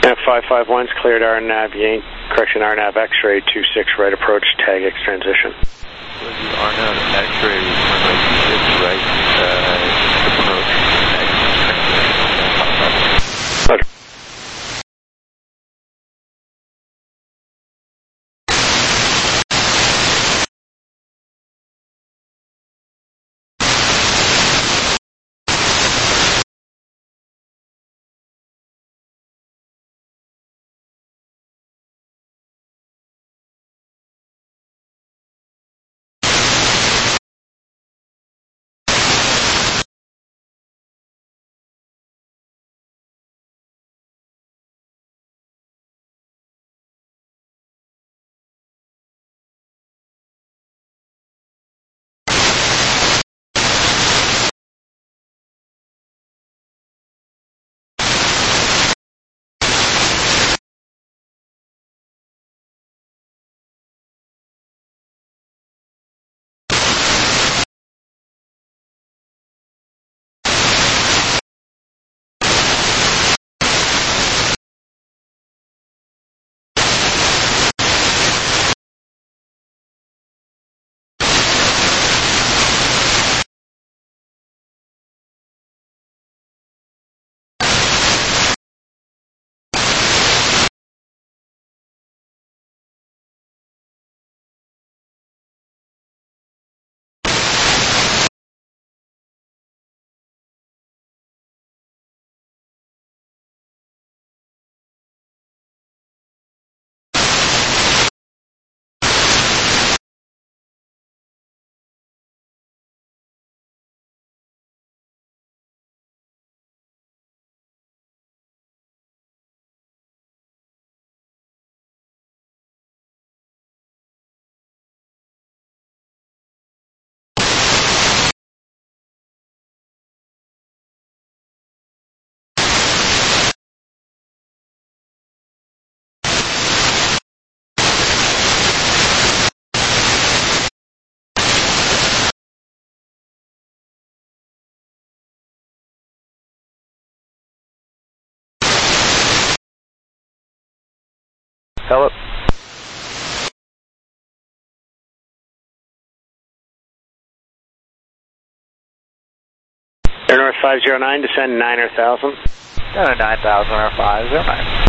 F551's cleared RNAV Yankee, correction RNAV X-ray 26 right approach, tag X transition. RNAV X-ray runway 26 right approach, tag X transition. Roger. Hello. Air North 509, descend 9,000. 9,000 or 509.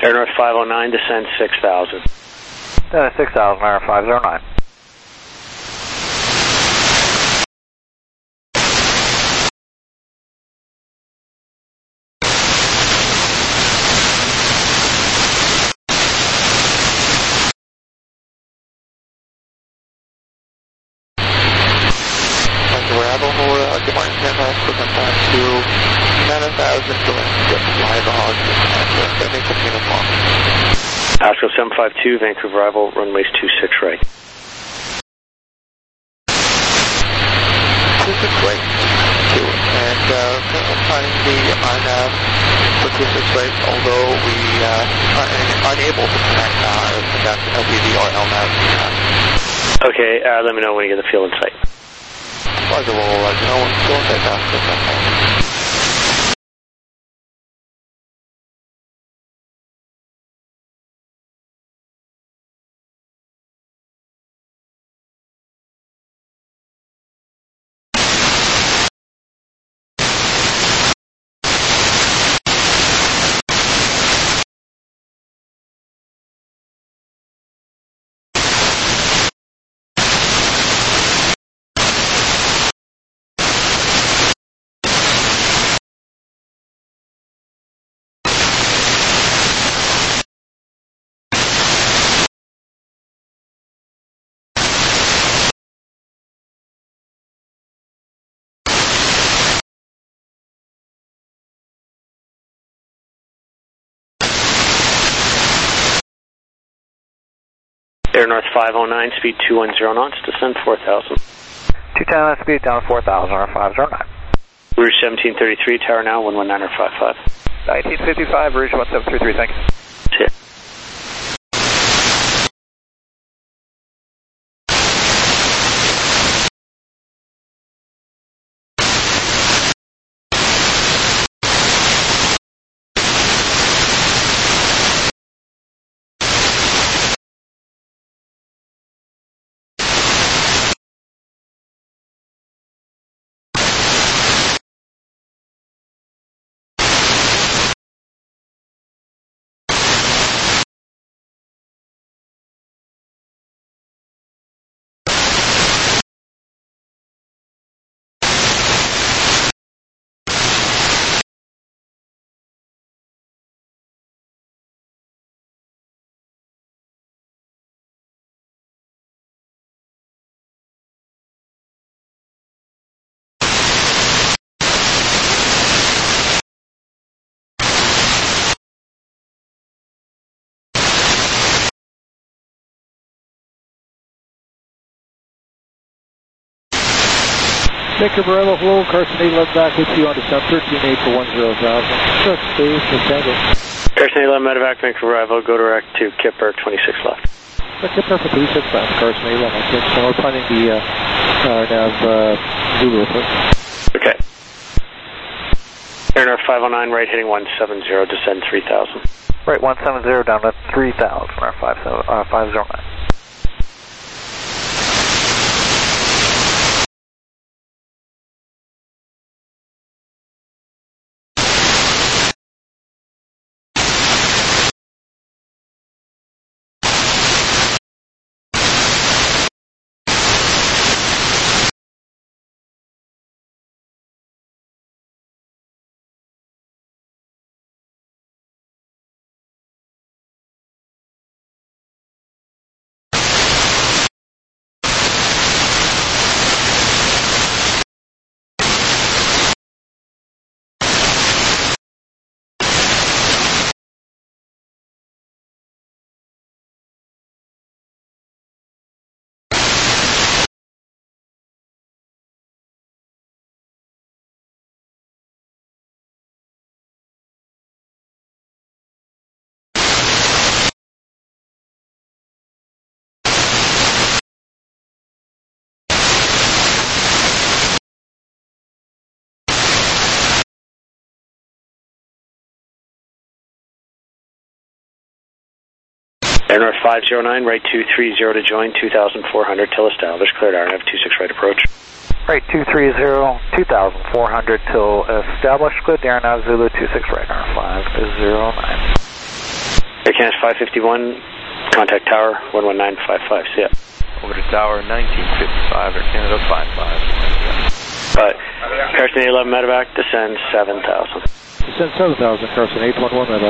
Air North 509, descend 6,000. 6,000, Air 509. Good morning, standby, equipment back to 9,000, fly log, and make some uniform. Pascal 752, Vancouver arrival, runways 26 right. 26 right, 2, and planning the RNAV for 26 right, although we are unable to connect that LTV or LNAV. Okay, let me know when you get the field in sight. Roger, we'll let you know when it's going to take off. Air North 509, speed 210 knots, descend 4,000. 210 speed down to 4,000, Air 509. Rouge 1733, tower now, 119.55. 1955, Rouge 1733, thank you. See ya. Vancouver arrival, hello, Carson 811 back with you on descent 13-8 for 10,000. Just space, descending. Carson 811 medevac, Vancouver arrival, go direct to Kipper, 26 left. Kipper for 26 left, Carson 811, okay, so we're planning the RNAV Zulu approach. Okay. Air North 509, right heading 170, descend 3,000. Right 170 down to 3,000, Air 509. Air North 509, right 230 to join, 2,400 till established, cleared RNAV 26 right approach. Right 230, 2,400 till established, cleared RNAV Zulu 26 right, R509. Air Canada 551, contact tower 11955, see ya. Over to tower 1955, Air Canada 55. Carson 811 medevac, descend 7,000. Descend 7,000, Carson 811 medevac.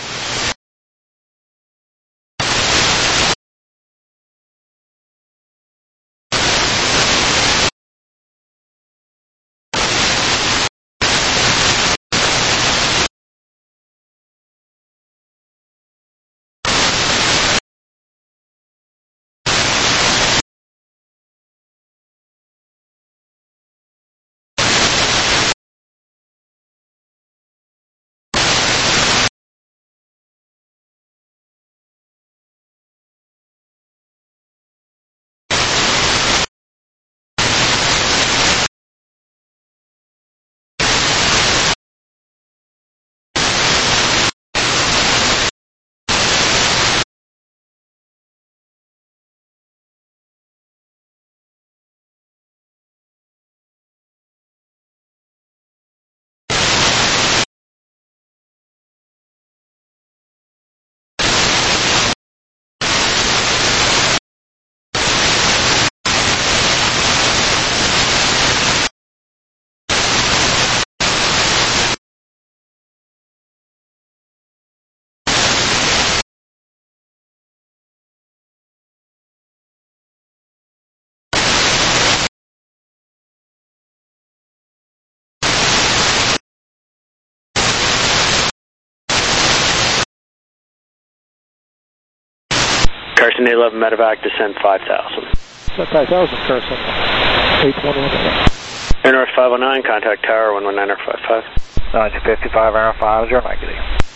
Carson 811 medevac, descend 5,000. Descend 5,000, Carson 811 medevac. Air North 509, contact tower 11955. 1955, Air 50, negative.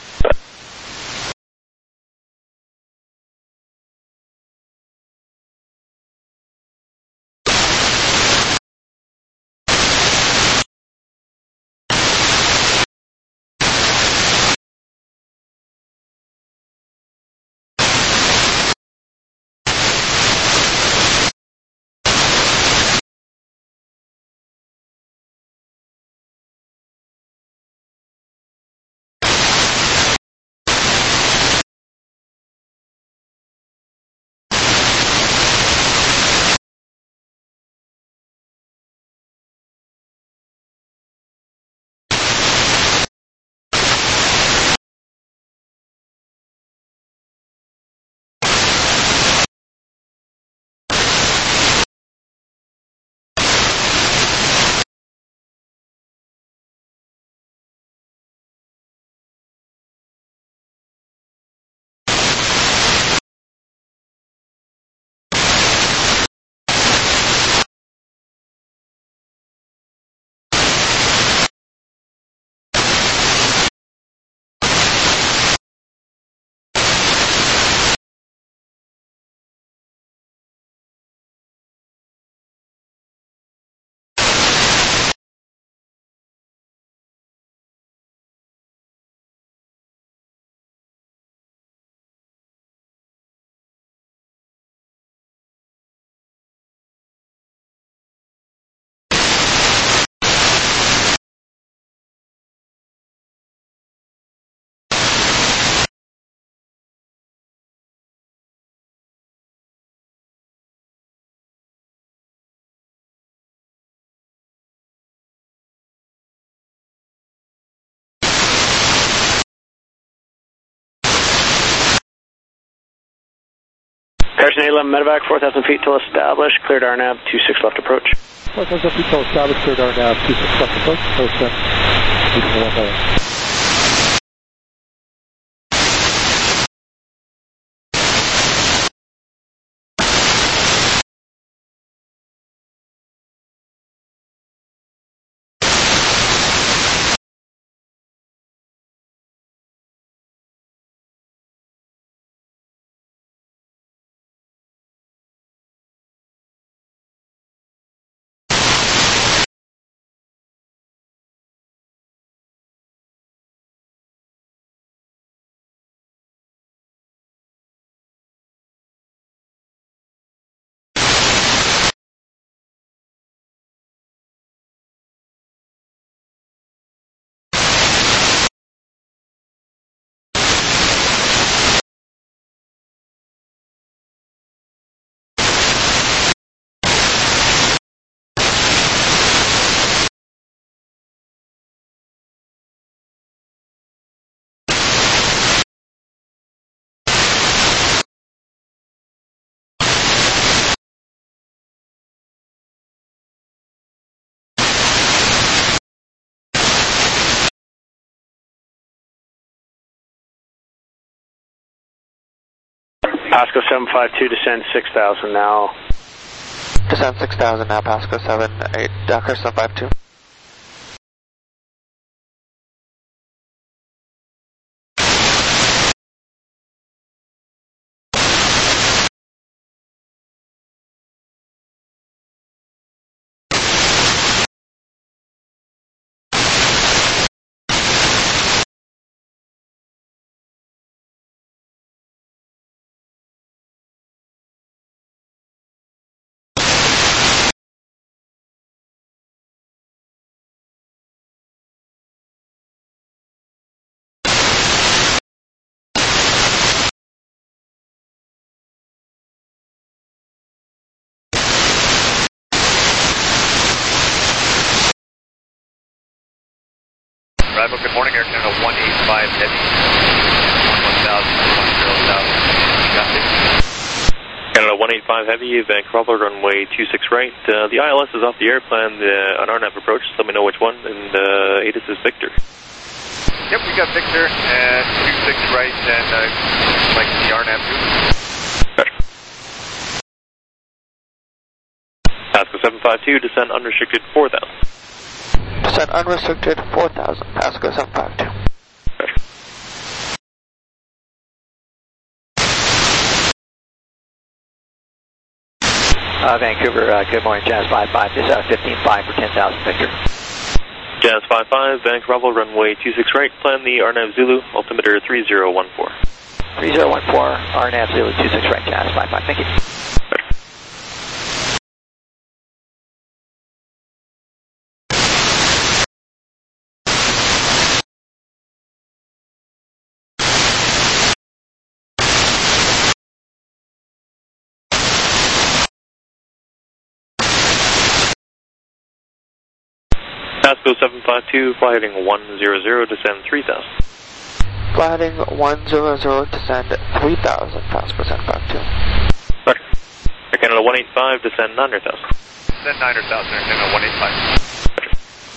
Carson 811 medevac, 4,000 feet till established, cleared RNAV, 26 left approach. 4,000 feet till established, cleared RNAV, 26 left approach, Carson 811 medevac. Pasco 752, descend 6,000 now. Descend 6,000 now, Pasco 78, Dakar 752. Arrival, good morning, Air Canada 185 Heavy, 11,000, 10,000. Canada 185 Heavy, Vancouver, runway 26 right. The ILS is off the air, plan an RNAV approach, let me know which one, and ATIS is Victor. Yep, we got Victor, and 26 right, and like the RNAV too. Pasco 752, descend unrestricted 4,000. Descend unrestricted 4,000, Pasco 752. Vancouver, good morning, Jazz 55, this is 15-5 for 10,000, Victor. Jazz 55, Vancouver, runway 26 right, plan the RNAV Zulu, altimeter 3014. 3014, RNAV Zulu 26 right, Jazz 55, thank you. Pasco 752, fly heading 100, descend 3,000. Fly heading 100, descend 3,000, Pasco 752. Roger. Air Canada 185, descend 900,000. Descend 900,000, Air Canada 185.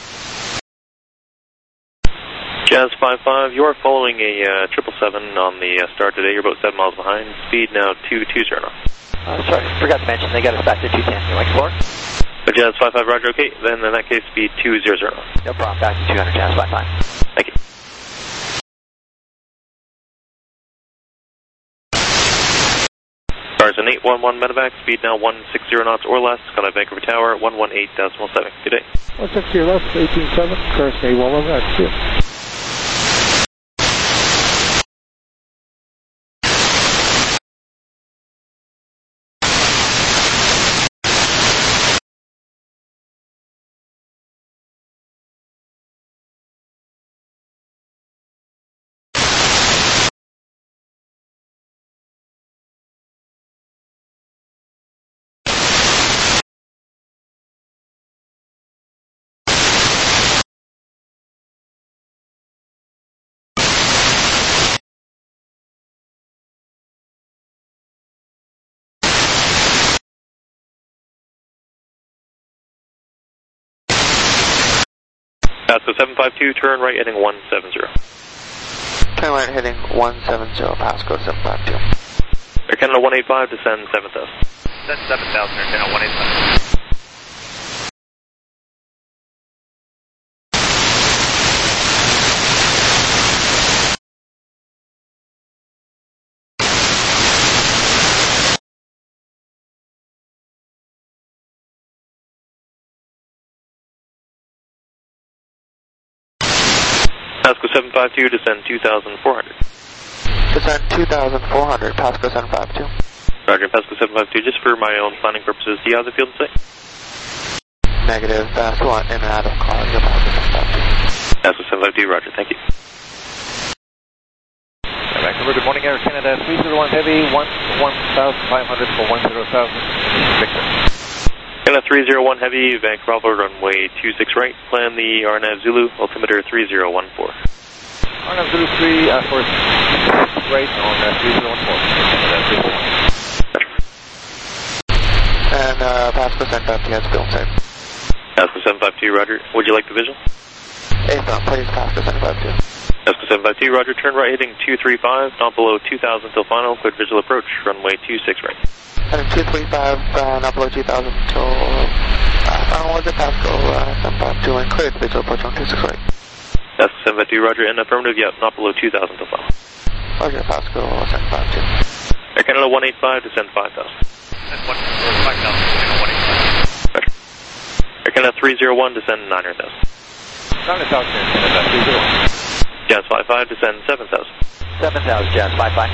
Roger. Jazz 55, you are following a 777 on the start today, you're about 7 miles behind, speed now 220 knots. Sorry, forgot to mention, they got us back to 210, you like floor? Jazz 55, roger, okay, then in that case, speed 200 knots. No problem, back to 200, Jazz 55. Thank you. Cars in 811 medevac, speed now 160 knots or less, contact Vancouver Tower, 118.7. Good day. 160 or less, 18.7, cars in 811, that's it. Pasco 752, turn right heading 170. Turn right heading 170, Pasco 752. Air Canada 185, descend 7,000. Descend 7,000, Air Canada 185. Pasco 752, descend 2,400. Descend 2,400, Pasco 752. Roger, Pasco 752, just for my own planning purposes, do you have the field in sight? Negative, still in and out of car, you're Pasco 752. Pasco 752, roger, thank you. Vancouver, good morning, Air Canada 301 Heavy, 1,500 for 10,000, Victor. Canada 301 Heavy, Vancouver, runway 26 right, plan the RNAV Zulu, altimeter 3014. RNAV Zulu 3 for right on 3014. And Pasco 752 has field in sight. Pasco 752, roger. Would you like the visual? Affirm, please, Pasco 752. Alaska 752, roger, turn right heading 235, not below 2000 till final, cleared visual approach, runway 26 right. Heading 235, not below 2000 till final, was it Pasco 752 and cleared visual approach on 26 right. Alaska 752, roger, in affirmative, yep, not below 2000 till final. Roger, Pasco 752. Air Canada 185, descend 5000. And 5,000, Roger. Air Canada 301, descend 900,000. 900,000, Canada 301. Jazz 55, descend 7,000. 7,000, Jazz 55.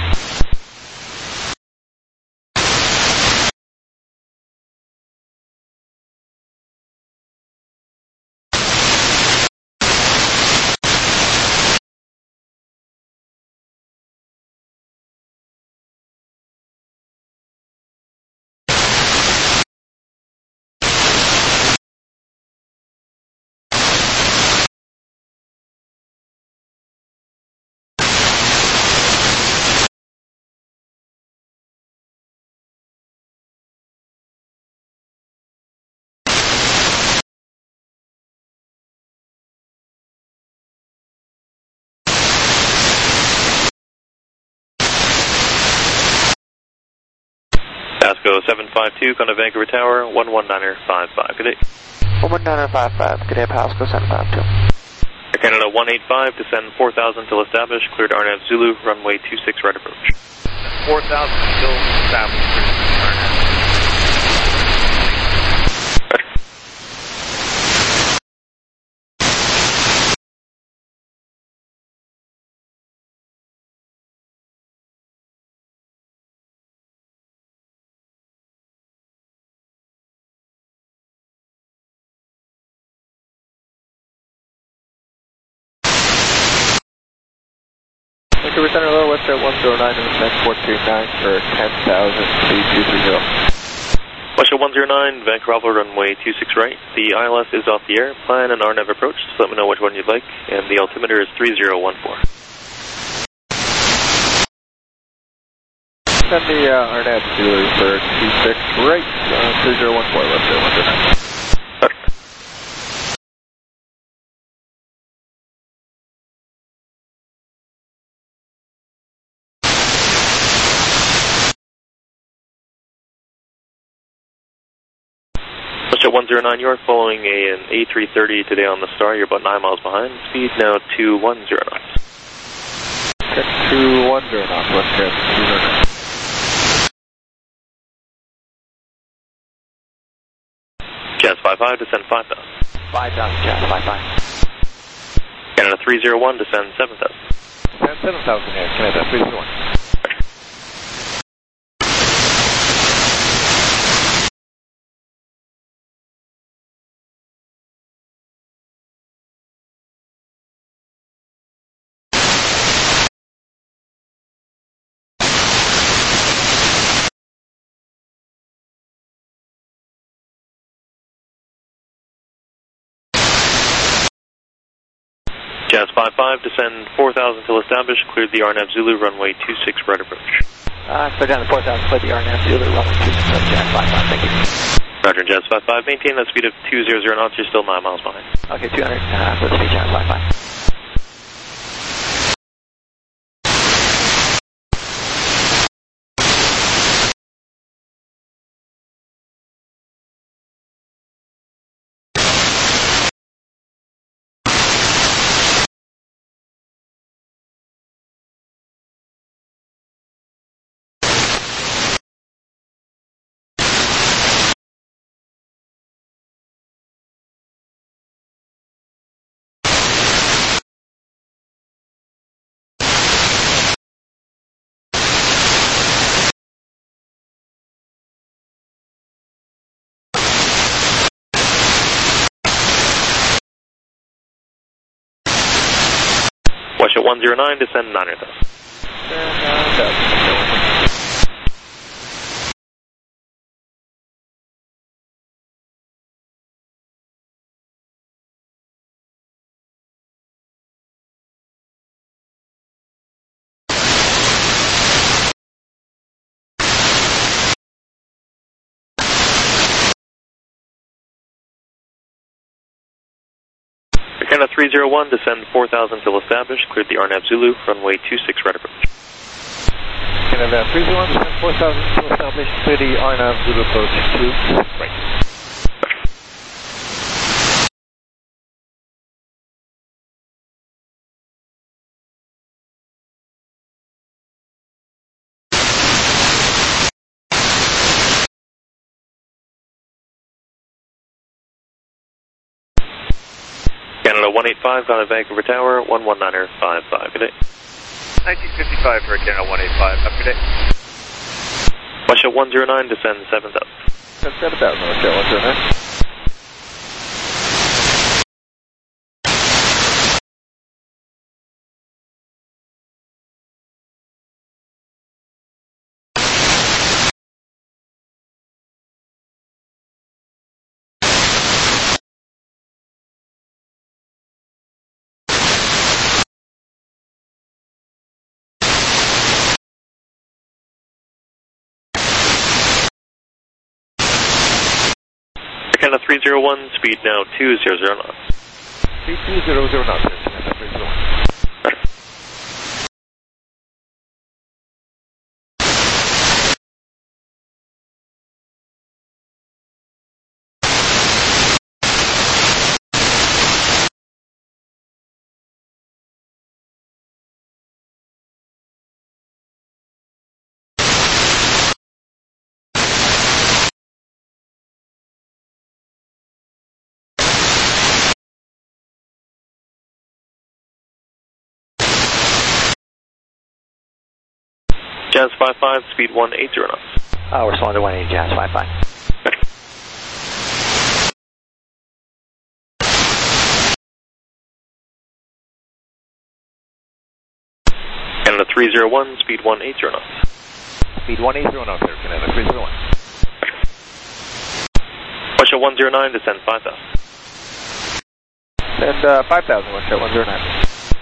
Pasco 752, going to Vancouver Tower, 11955. Good day. 11955, good day, Pasco 752. Air Canada 185, descend 4000 till established, cleared RNAV Zulu, runway 26 right approach. 4,000 still established, RNAV. Vancouver Center, low, west at 109, and 439 for 10,000, speed 230. West 109, Vancouver runway 26 right. The ILS is off the air. Plan and RNAV approach. Just let me know which one you'd like. And the altimeter is 3014. Send the RNAV Zulu for 26 right, 3014, west at 109. West 109, you're following an A330 today on the Star. You're about 9 miles behind. Speed now 210 knots. Check 210 knots, west at 209. Jazz 55, descend 5000. 5,000, Jazz 55. Canada 301, descend 7000. Descend 7,000 here, Canada 301. Jazz 55, descend 4000 till established, cleared the RNAV Zulu, runway 26 right approach. Clear down to 4,000, clear the RNAV Zulu, runway 26 right, Jazz 55, thank you. Roger, Jazz 55, maintain that speed of 200 knots, you're still 9 miles behind. Okay, 200, for the speed, Jazz 55. West 109, descend 900,000. Canada 301, descend 4,000 till established, cleared the RNAV Zulu, runway 26 right approach. Canada 301, descend 4,000 till established, clear the RNAV Zulu approach 2 right. Canada 185, got a Vancouver Tower, 119er 55, good day. 1955 for Canada 185, have a good day. Russia 109, descend 7,000. Descend 7,000, Russia 109. Canada 301, speed now 200 knots. Speed 200 knots, Canada 301. Jazz 55, speed 180 knots. We're slowing to 180, Jazz 55. Canada 301, speed 180 knots. Speed 180 knots there, Canada 301. Russia 109, descend 5,000. Send 5,000, Russia 109.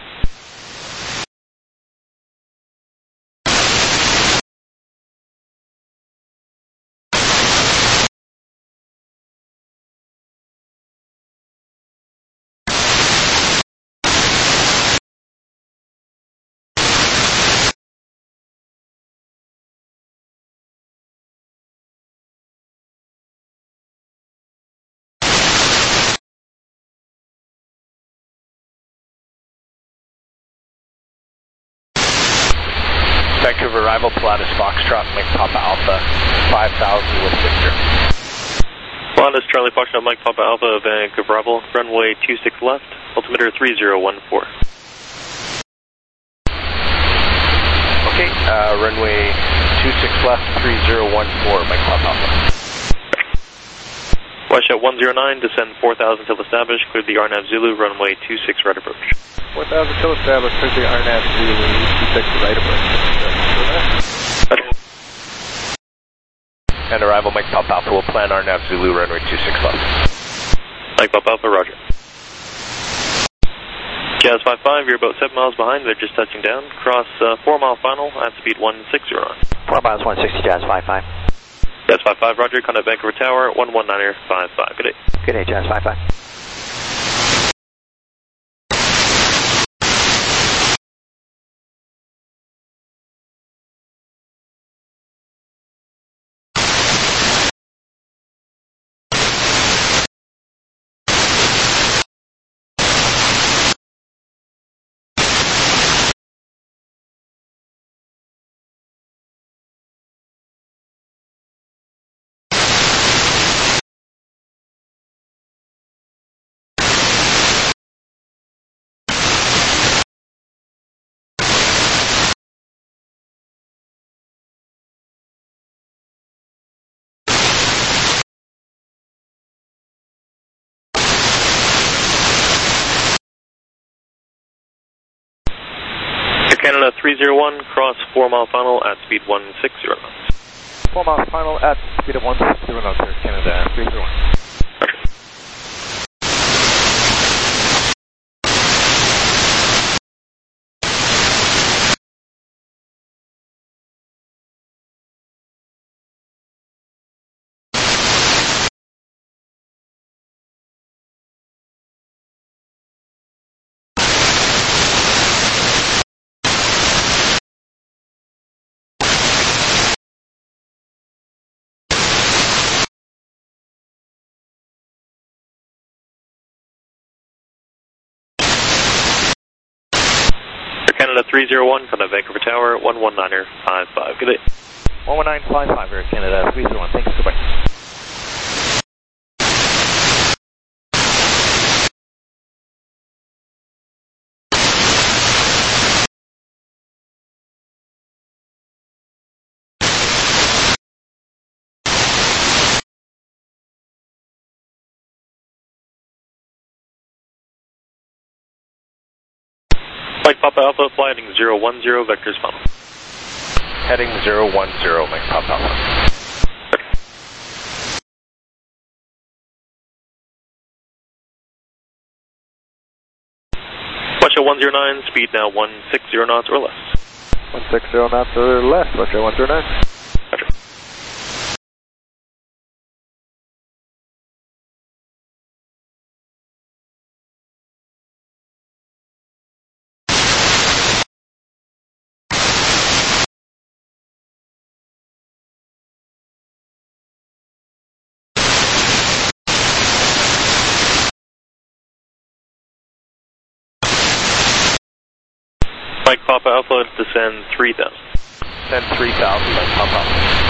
Vancouver arrival, Pilatus Foxtrot, Mike Papa Alpha, 5,000 with Victor. Pilatus Charlie Foxtrot, Mike Papa Alpha, Vancouver arrival, runway 26 left, altimeter 3014. Okay, runway 26 left, 3014, Mike Papa Alpha. Russia 109, descend 4,000 till established, cleared the RNAV Zulu, runway 26 right approach. 4,000 till established, clear the RNAV Zulu 26 right approach. And arrival, Mike Papa Alpha, will plan RNAV Zulu, runway 26 left. Mike Papa Alpha, roger. Jazz 55, you're about 7 miles behind, they're just touching down. Cross 4 mile final at speed 160 knots. 4 miles 160, Jazz 55. Jazz 55, roger, contact Vancouver Tower, 119er 55, good day. Good day, Jazz 55. Canada 301, cross 4 mile final at speed 160 knots. 4 miles final at speed of 160 knots there, Canada 301. Canada 301, contact Vancouver Tower, 119er55. Good day. 11955 Air Canada 301. Thanks, goodbye. Mike Papa Alpha, flight heading 010, vectors final. Heading 010, Mike Papa Alpha. Watch at 109, speed now 160 knots or less. 160 knots or less, watch at 109. Roger. Mike Papa Alpha, descend 3000. Descend 3000, Mike Papa Alpha.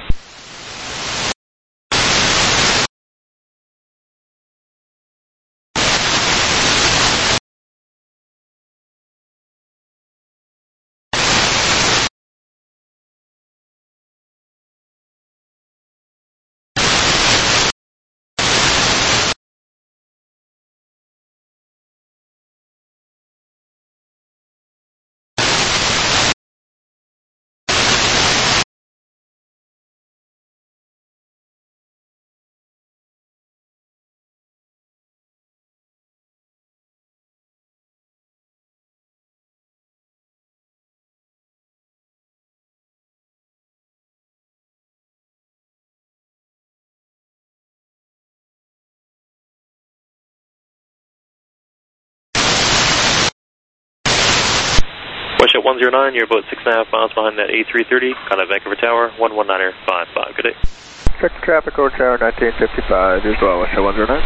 Watch at 109, you're about 6.5 miles behind that A330, contact Vancouver Tower, 119er55. Good day. Check the traffic over tower 1955 as well, watch at 109.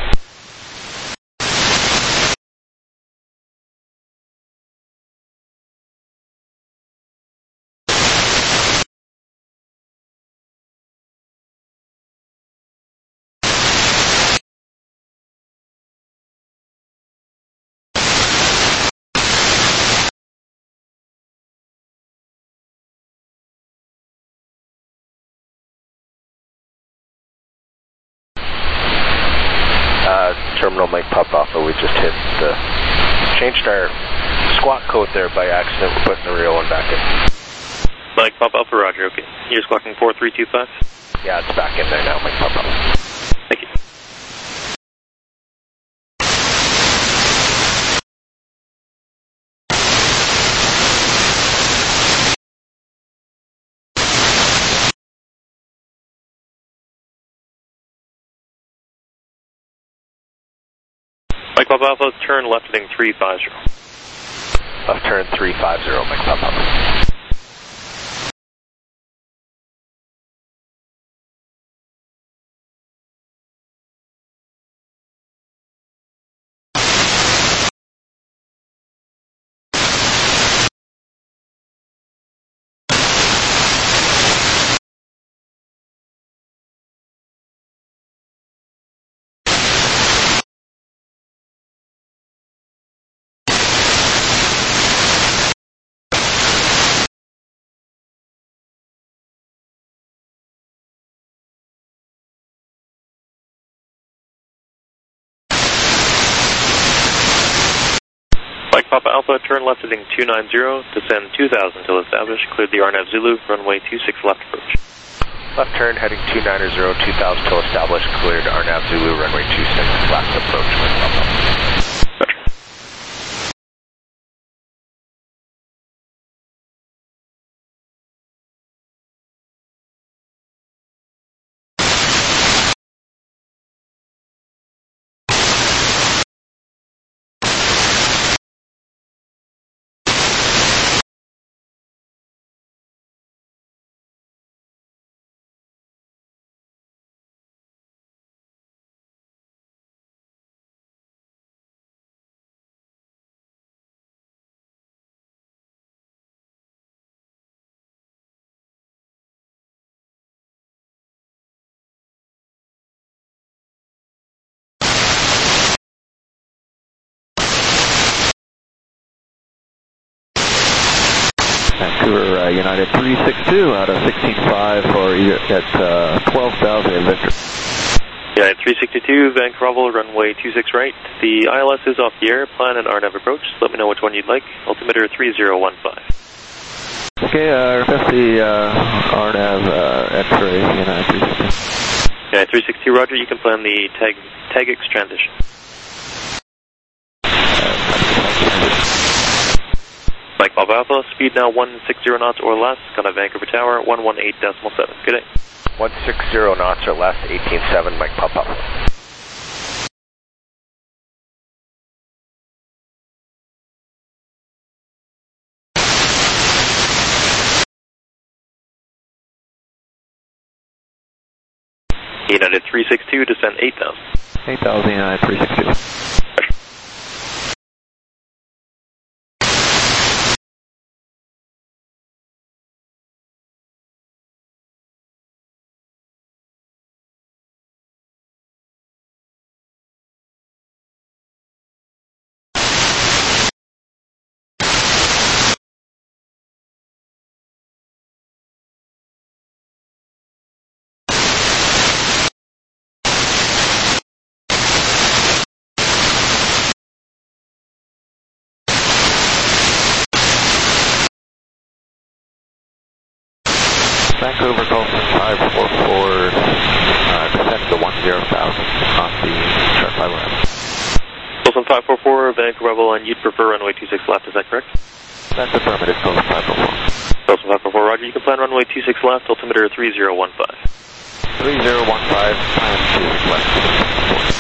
Terminal Mike Papa Alpha, we just changed our squawk code there by accident. We're putting the real one back in. Mike Papa Alpha, roger, okay. You're squawking 4325? Yeah, it's back in there now, Mike Papa Alpha. Thank you. Mike Papa Alpha, turn left heading 350. Left turn 350, Mike Papa Alpha. Mike Papa Alpha, turn left heading 290, descend 2000 till established, cleared the RNAV Zulu, runway 26 left approach. Left turn heading 290, 2000 till established, cleared RNAV Zulu, runway 26 left approach, Mike Papa Alpha. Vancouver, United 362 out of 16.5 for at 12,000 Victor. United 362, Vancouver, runway 26 right. The ILS is off the air, plan an RNAV approach. Let me know which one you'd like. Altimeter 3015. Okay, request the RNAV X-ray, United 362. United 362, roger, you can plan the TAGX transition. Mike Bob Alpha, speed now 160 knots or less, Ghana Vancouver Tower, 118.7. Good day. 160 knots or less, 18.7, Mike Bob Alpha. United 362, descend 8,000. 8,000, United 362. Vancouver Colson 544, descend to 10,000 on the chart 5 Colson 544, Vancouver Rebel, and you'd prefer runway 26 left, is that correct? That's affirmative, Colson 544. Colson 544, roger, you can plan runway 26 left, altimeter 3015. 3015, plan 26 left.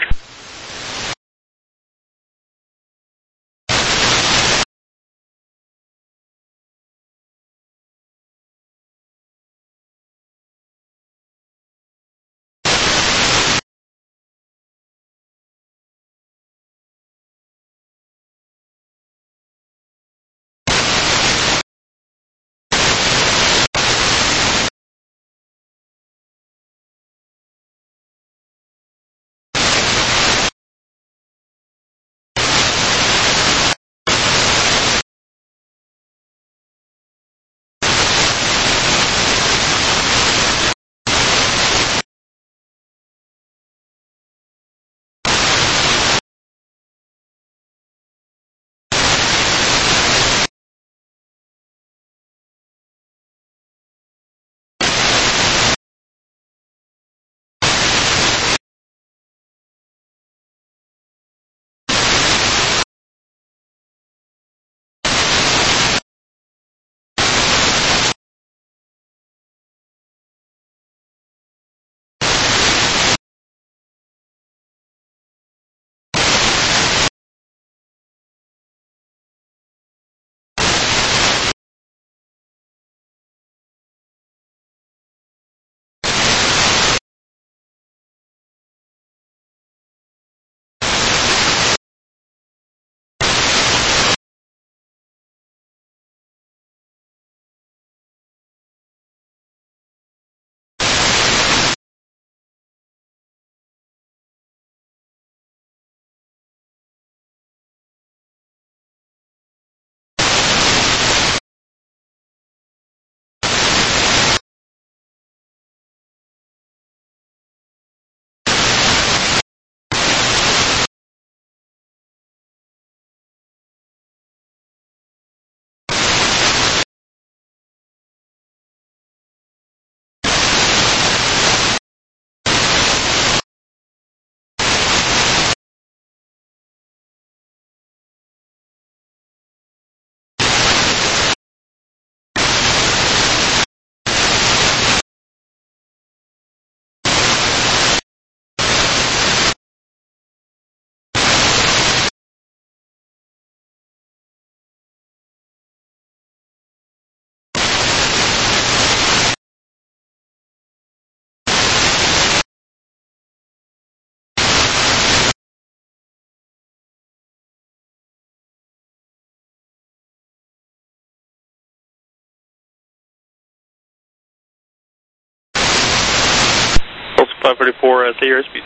Colson 544, say your airspeed.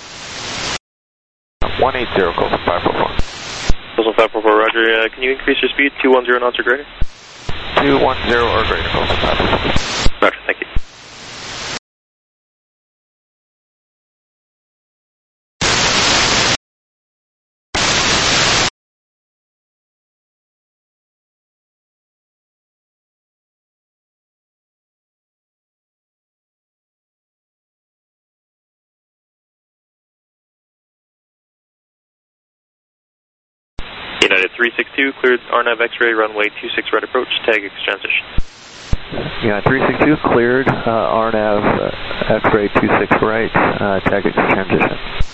180, Colson 544. Colson 544, roger, can you increase your speed 210 knots or greater? to 10 or greater, Coastal 544. Roger, thank you. United 362, cleared RNAV X-ray, runway 26 right approach, tag X transition. United 362, cleared RNAV X-ray 26 right, tag X transition.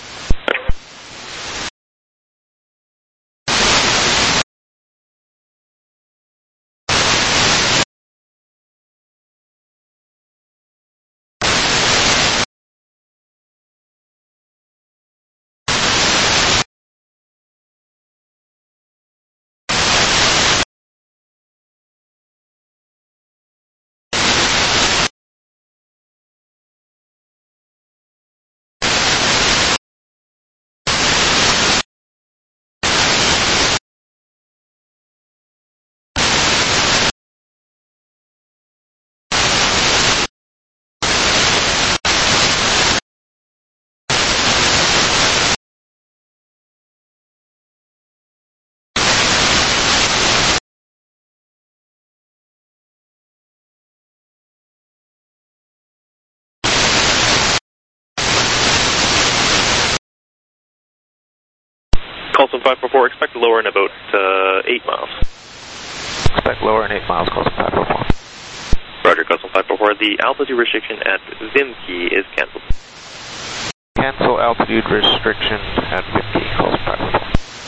Colson 544, expect to lower in about 8 miles. Expect lower in 8 miles, Colson 544. Roger, Colson 544. The altitude restriction at Vimkey is canceled. Cancel altitude restriction at 50, Colson 544.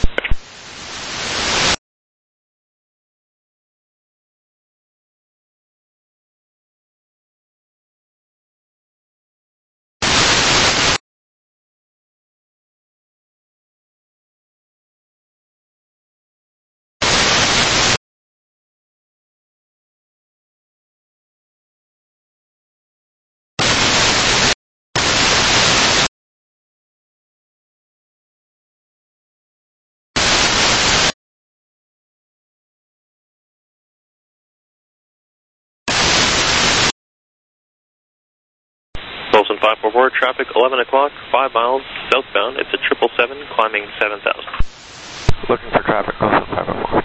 Colson 544, traffic 11 o'clock, 5 miles, southbound. It's a 777, climbing 7,000. Looking for traffic, Colson 544.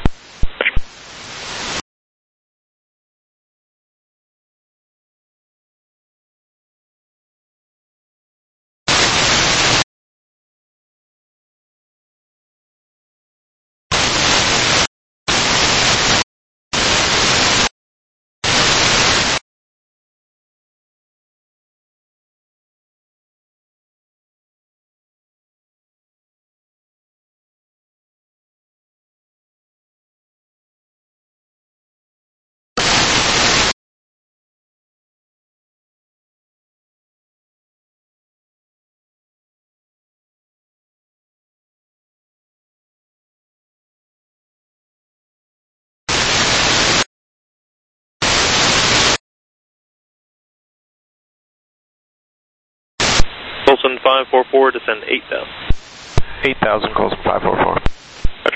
Colson 544, descend 8,000. 8,000, Colson 544. Roger.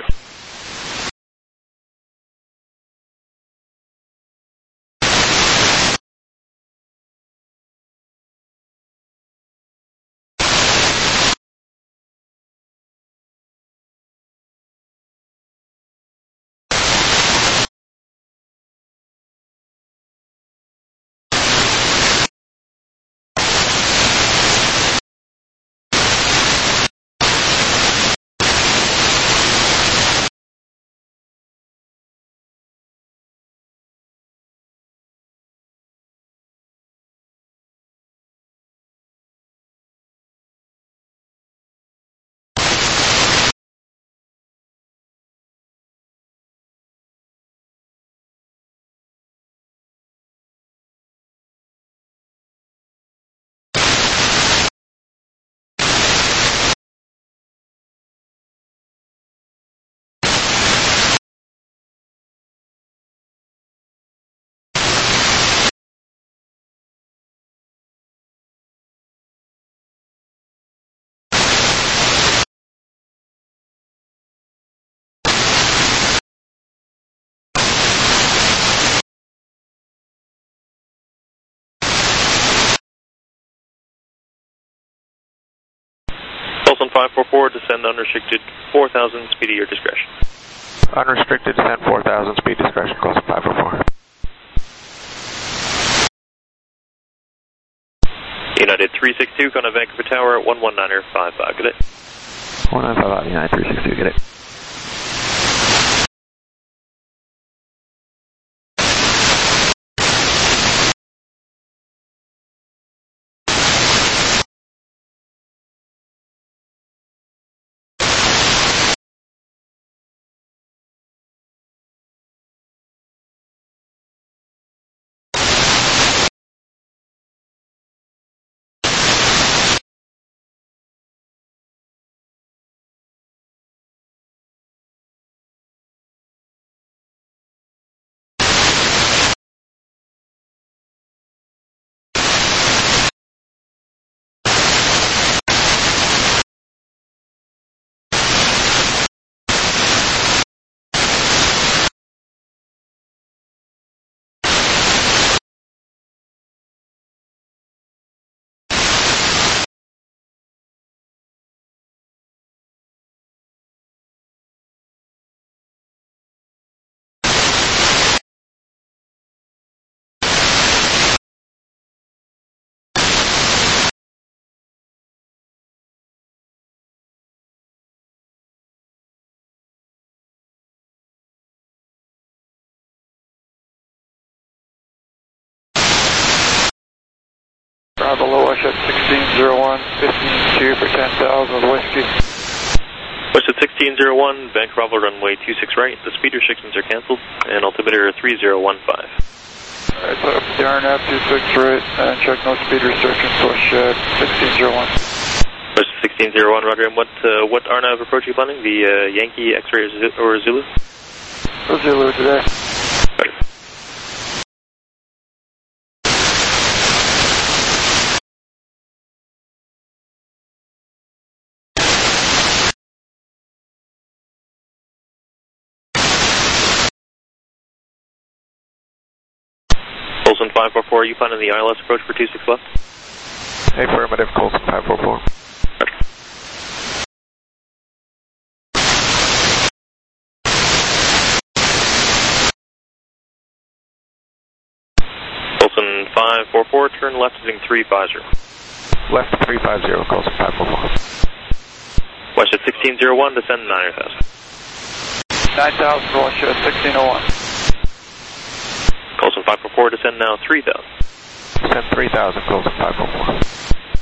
544, descend unrestricted 4,000, speed at your discretion. Unrestricted descent 4,000, speed discretion, Coulson 544. United 362, contact Vancouver Tower, 119.55, good day. 195 United 362, get it. Bravo low, West at 1601, 15-2 for 10,000 whiskey. West at 1601, Vancouver runway 26 right, the speed restrictions are cancelled, and altimeter 3015. Alright, so the RNAV 26 right, and check no speed restrictions, push 1601. West 1601, roger, and what RNAV approach are you planning? The Yankee, X-ray, or Zulu? Zulu today. Roger. Coulson 544, are you planning the ILS approach for 26 left? Affirmative, Coulson 544. Coulson 544, turn left heading 350. Left 350, Coulson 544. West at 1601, descend 9,000. 9,000, West at 1601. Coulson 544, descend now 3,000. Descend 3,000, Coulson 544.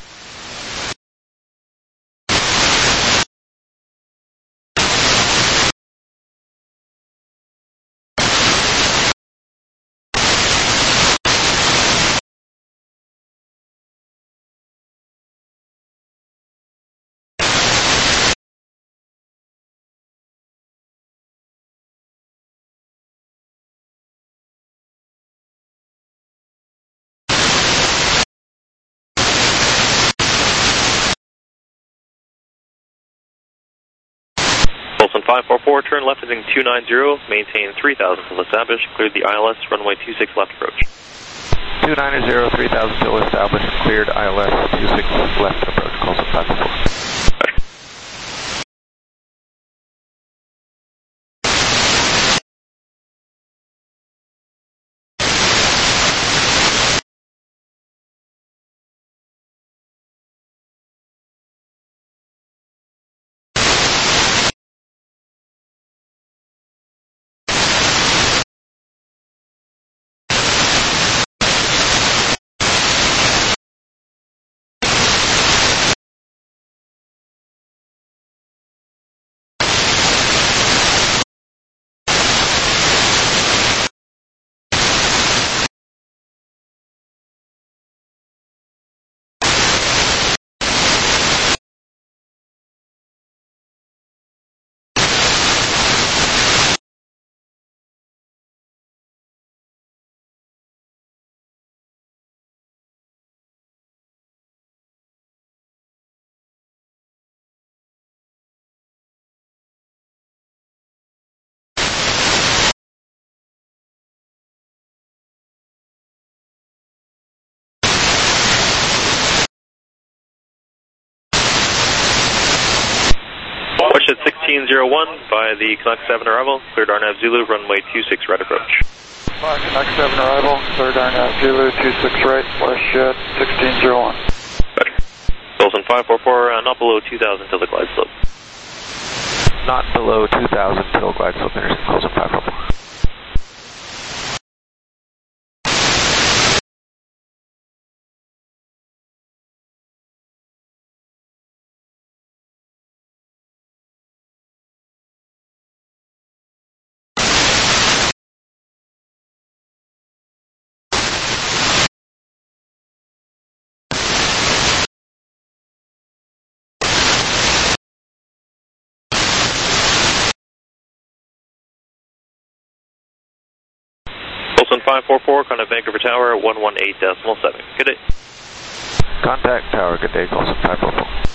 Coulson 544, turn left heading 290, maintain 3,000 till established, cleared the ILS, runway 26 left approach. 290, 3,000 till established, cleared ILS 26 left approach, Coulson 544. 1601 by the Connect 7 arrival, cleared RNAV Zulu, runway 26 right approach. Connect 7 arrival, cleared RNAV Zulu, 26 right, west jet, 1601. Ready. Wilson 544, not below 2000 till the glide slope. Not below 2000 till glide slope enters Wilson 544. Wilson 544, contact Vancouver Tower, 118.7. Good day. Contact Tower, good day, Wilson 544.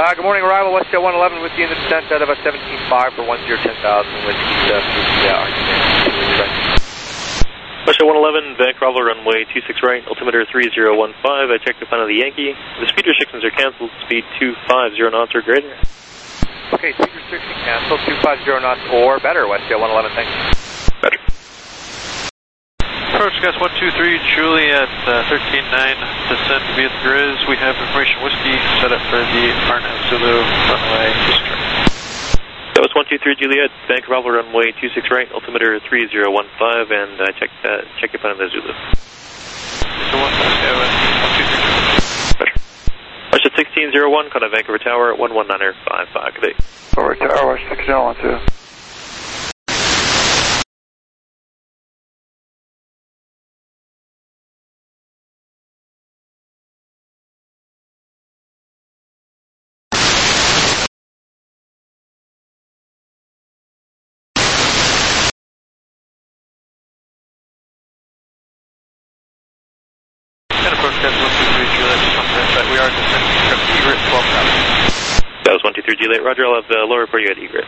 Good morning, arrival, WestJet 111 with you in the descent out of a 17.5 for 1010,000 with WestJet 111, Vancouver runway 26 right, altimeter 3015. I checked the plan of the Yankee. The speed restrictions are canceled, speed 250 knots or greater. Okay, speed restriction canceled, 250 knots or better, WestJet 111, thanks. Better. Approach gas 123 Juliet 13-9, descend via the Grizz. We have information whiskey set up for the Arnhem Zulu runway. That was 123 Juliet, Vancouver runway 26 right, altimeter 3015, and I check your plan on the Zulu. So 123 Juliet. Better. Watch at 1601, contact Vancouver Tower, 11955, good day. Vancouver Tower, 6012. Approach gas 123 Juliet, we are descending from Egret 12,000. That was 123 Juliet, roger, I'll have the lower for you at Egret.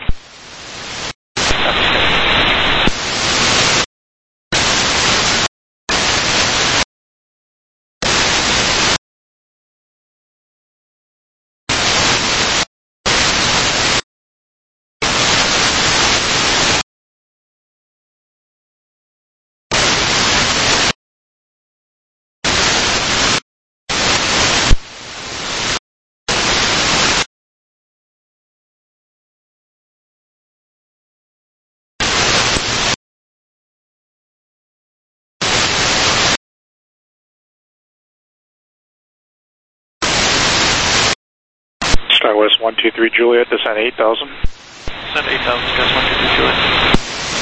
SkyWest 123 Juliet, descend 8,000. Descend 8,000, gas 123 Juliet.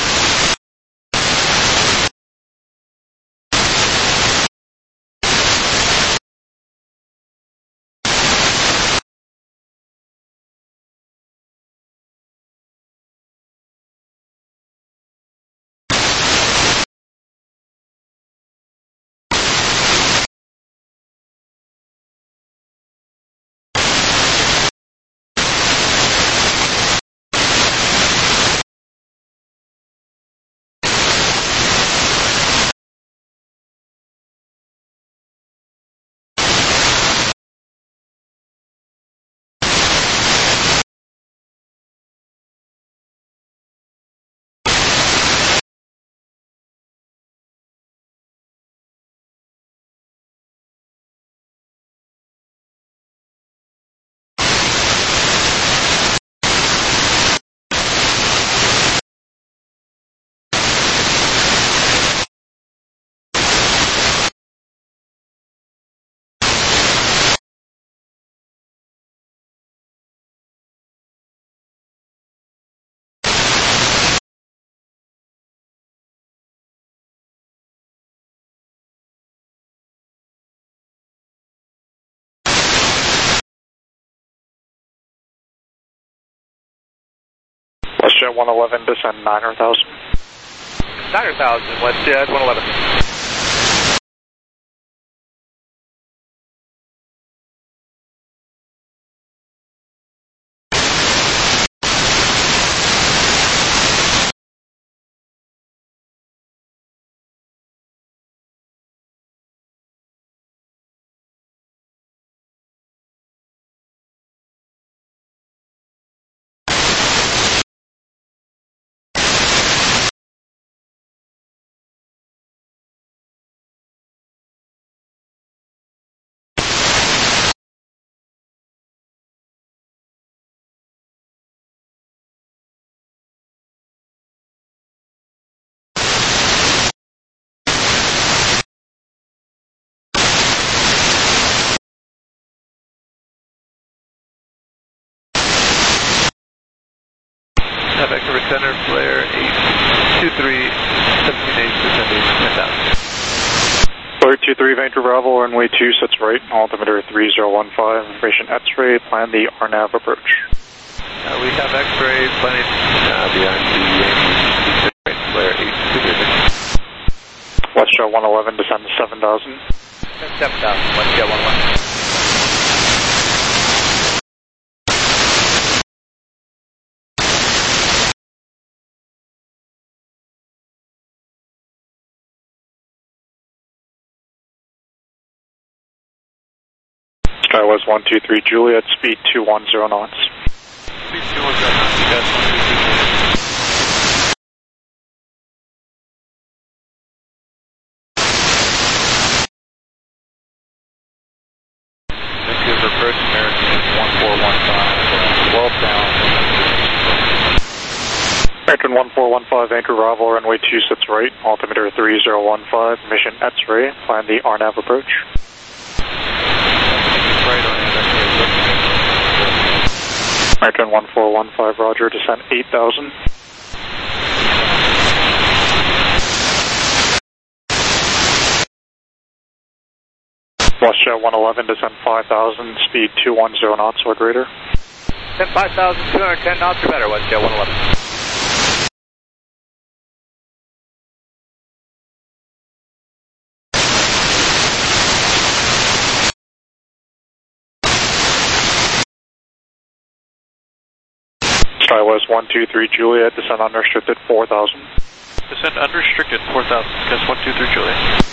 WestJet 111, descend 9,000. 9,000, WestJet 111. Vancouver Center, flare 823, 17H, descending 10,000. Flare 23, Vancouver Bravo, runway 2, sets right, altimeter 3015, information X-ray, plan the RNAV approach. We have X-ray planning behind the Yankee, flare 823. WestJet 111, descend 7,000. 7,000, WestJet 111. SkyWest 123 Juliet, speed 210 knots. Speed 210 knots, Skywest 123 Juliet. Vancouver approach, American 1415, 12 down. American 1415, Vancouver Bravo, runway 26 right, altimeter 3015, mission X-ray, plan the RNAV approach. Right on American 1415, roger, descent 8,000. WestJet 111, descent 5,000, speed 210 knots or greater. Descent 5,210 knots or better, WestJet 111. SkyWest 123 Juliet, descent unrestricted 4,000. Descent unrestricted 4,000, SkyWest 123 Juliet.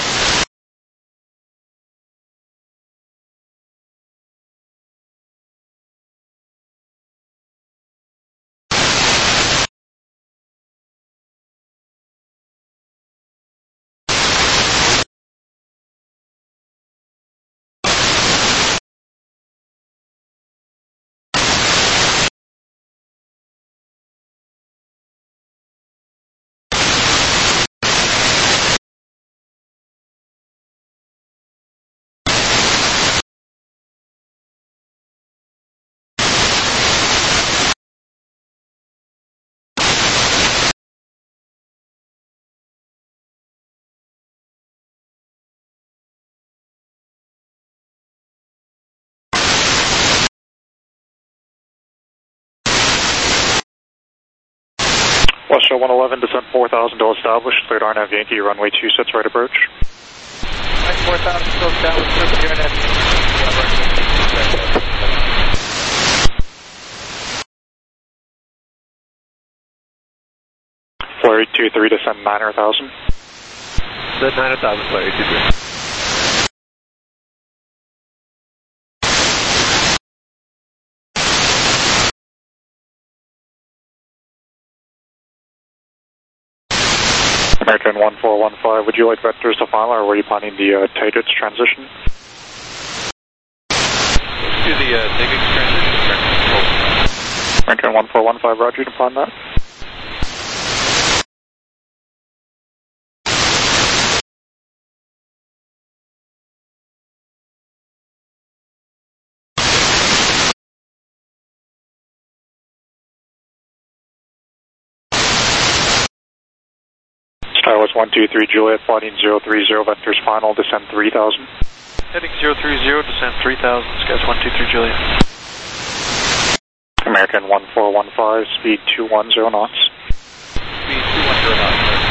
WestJet 111, descent 4,000 to establish, cleared RNAV Yankee, runway 26 right approach. Right, 4,000 still established, clear RNAV Yankee. Flurry 23, descent 9,000. Descent 9,000, Flurry 23. American 1415, would you like vectors to final, or were you planning the TIGITS transition? Let's do the TIGITS transition. American 1415, roger, to plan that. SkyWest 123 Juliet, plotting 030, vectors final, descent 3,000. Heading 030, descent 3,000, SkyWest 123 Juliet. American 1415, speed 210 knots. Speed 210 knots.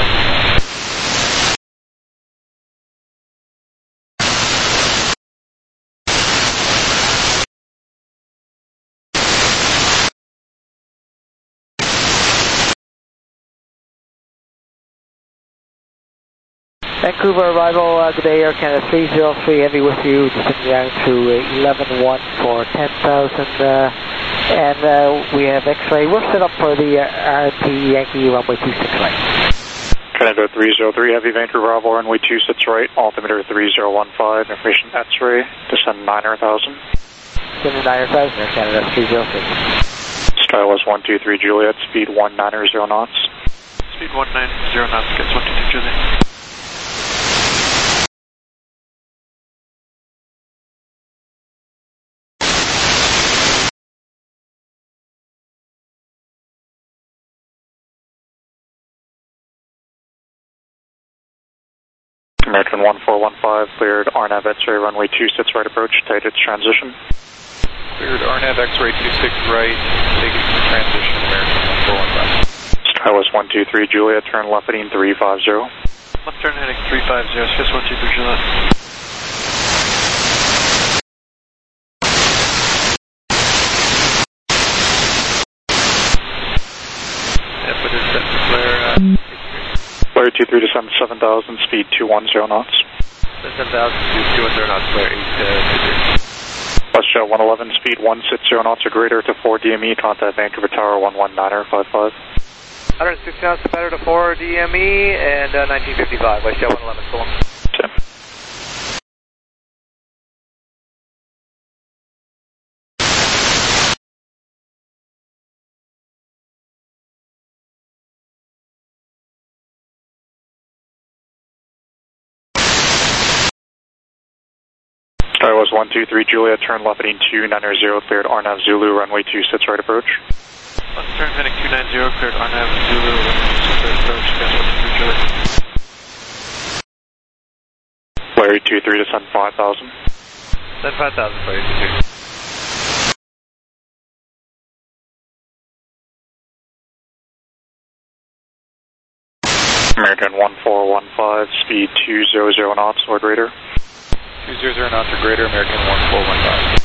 Vancouver arrival, good day, Air Canada 303 Heavy with you, descending down to 11-1 for 10,000, and we have X-ray. We're set up for the RP Yankee runway 26 right. Canada 303 Heavy, Vancouver Bravo, runway 26 right, altimeter 3015, information X-ray, descend 9,000. Descend 9,000, Air Canada 303. SkyWest 123 Juliet, speed 190 knots. Speed 190 knots, SkyWest 123 Juliet. American 1415, cleared RNAV X-ray, runway 26 right approach, TIGITS transition. Cleared RNAV X-ray 26 right, taking transition, American 1415. SkyWest 123 Juliet, turn left heading 350. Left turn heading 350, SkyWest 123 Juliet. Yeah, but it's set to flare, Flare 23, descend 7,000, speed 210 knots. Descend 7,000, speed 210 knots, flare 823. WestJet 111, speed 160 knots or greater to 4 DME, contact Vancouver Tower 119er55. 160 knots or better to 4 DME and 1955, WestJet 111, so long. Okay. Skywest 123 Juliet, turn left heading 290, cleared RNAV Zulu, runway 26 right approach. Turn heading 290, cleared RNAV Zulu, runway 26 right approach, Skywest 123 Juliet. Larry 23, descend 5,000. Send 5,000, Larry 23. American 1415, speed 200 knots or greater. 200 knots or greater, American 1415.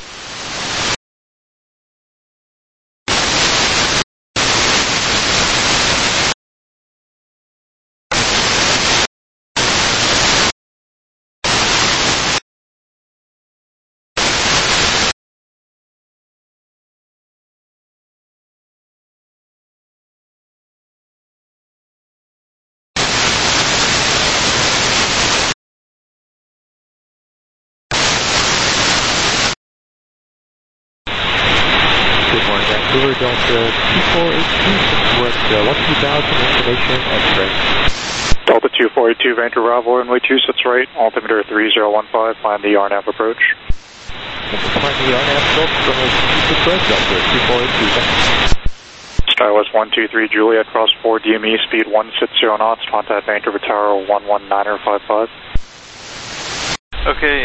Vancouver Delta 2482 with 12000 information X-ray. Delta 2482 Vancouver Bravo, runway 26 right, altimeter 3015, find the RNAV approach. Find the RNAV approach, runway 26 right, Delta 2482. Skywest 123 Juliet, cross 4 DME, speed 160 knots, contact Vancouver Tower 119er55. Okay,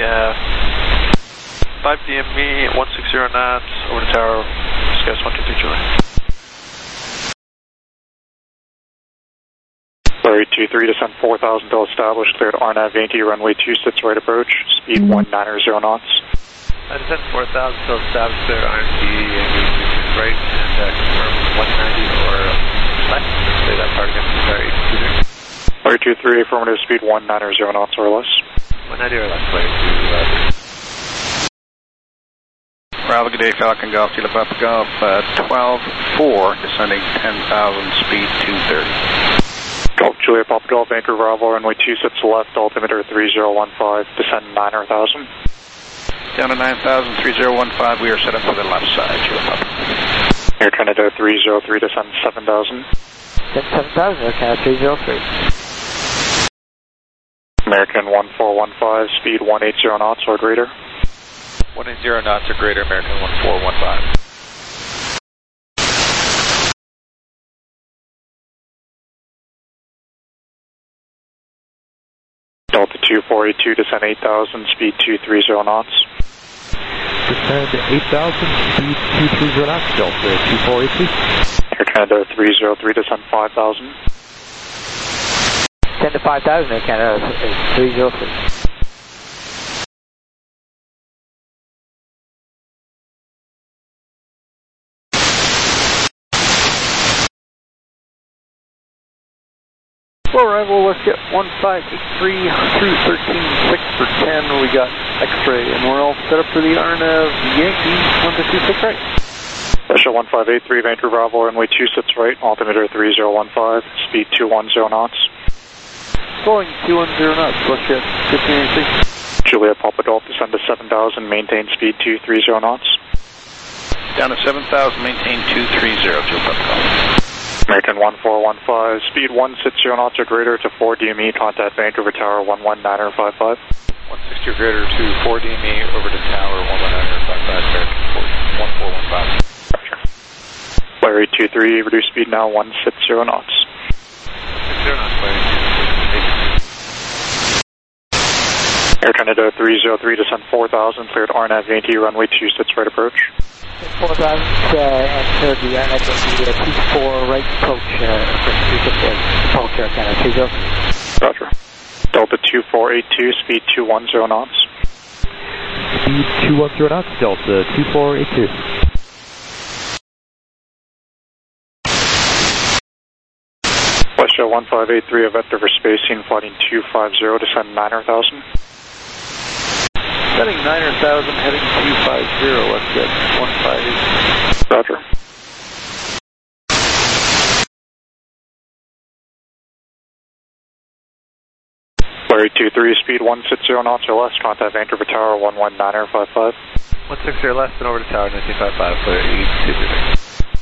5 DME, 160 knots, over the tower, Skywest 123 Juliet. Larry 23, descend 4,000 till established, cleared RNAV Yankee, runway 26 right approach, speed 190 knots. Descend 4,000 till established, cleared RNAV Yankee, right, and confirm 190 or less. Say that part again, sorry. Larry 23, affirmative, speed 190 knots or less. 190 or less, Larry 23. Bravo, good day, Falcon Golf, Kilo Papa Golf, 12-4, descending 10,000, speed 230. Golf Juliet, Papa Golf, Vancouver Bravo, runway 26 left, altimeter 3015, descend 9,000. Down to 9,000, 3015, we are set up for the left side, Kilo Papa. Air Canada 303, descend 7,000. Descend 7,000, Air Canada 303. American 1415, speed 180 knots or greater. 180 knots or greater, American 1415. Delta 2482, descend 8,000, speed 230 knots. Descend 8,000, speed 230 knots, Delta 2482. Air Canada 303, descend 5,000. 10 to 5,000, Air Canada 303. Slow arrival, WestJet 1583 through 13, 6 for 10. We got X-ray, and we're all set up for the RNAV Yankee 1226 right. WestJet 1583, Vancouver Bravo, runway 26 right, altimeter 3015, speed 210 knots. Slowing 210 knots, WestJet 1583. Juliet, Papa Golf, descend to 7,000, maintain speed 230 knots. Down to 7,000, maintain 230, Juliet Papa Golf. American 1415, speed 160 knots or greater to 4 DME, contact Vancouver Tower 119er55. 160 or greater to 4 DME, over to tower 119er55, American 1415. Roger. Larry 23, reduce speed now 160 knots. 160 knots, Larry 23. Air Canada 303, descend 4,000, cleared RNAV Yankee, runway 26 right approach. 4,000, enter the RNAV Yankee 24 right approach, approach Air Canada 30. Roger. Delta 2482, speed 210 knots. Speed 210 knots, Delta 2482. WestJet 1583, a vector for spacing, flighting 250, descend 9,000. Setting 9,000, heading 250, let's get 158. Roger. Larry 23, speed 160 knots or less, contact Vancouver Tower 119er55. 160 or less, and over to Tower 1955, clear 823.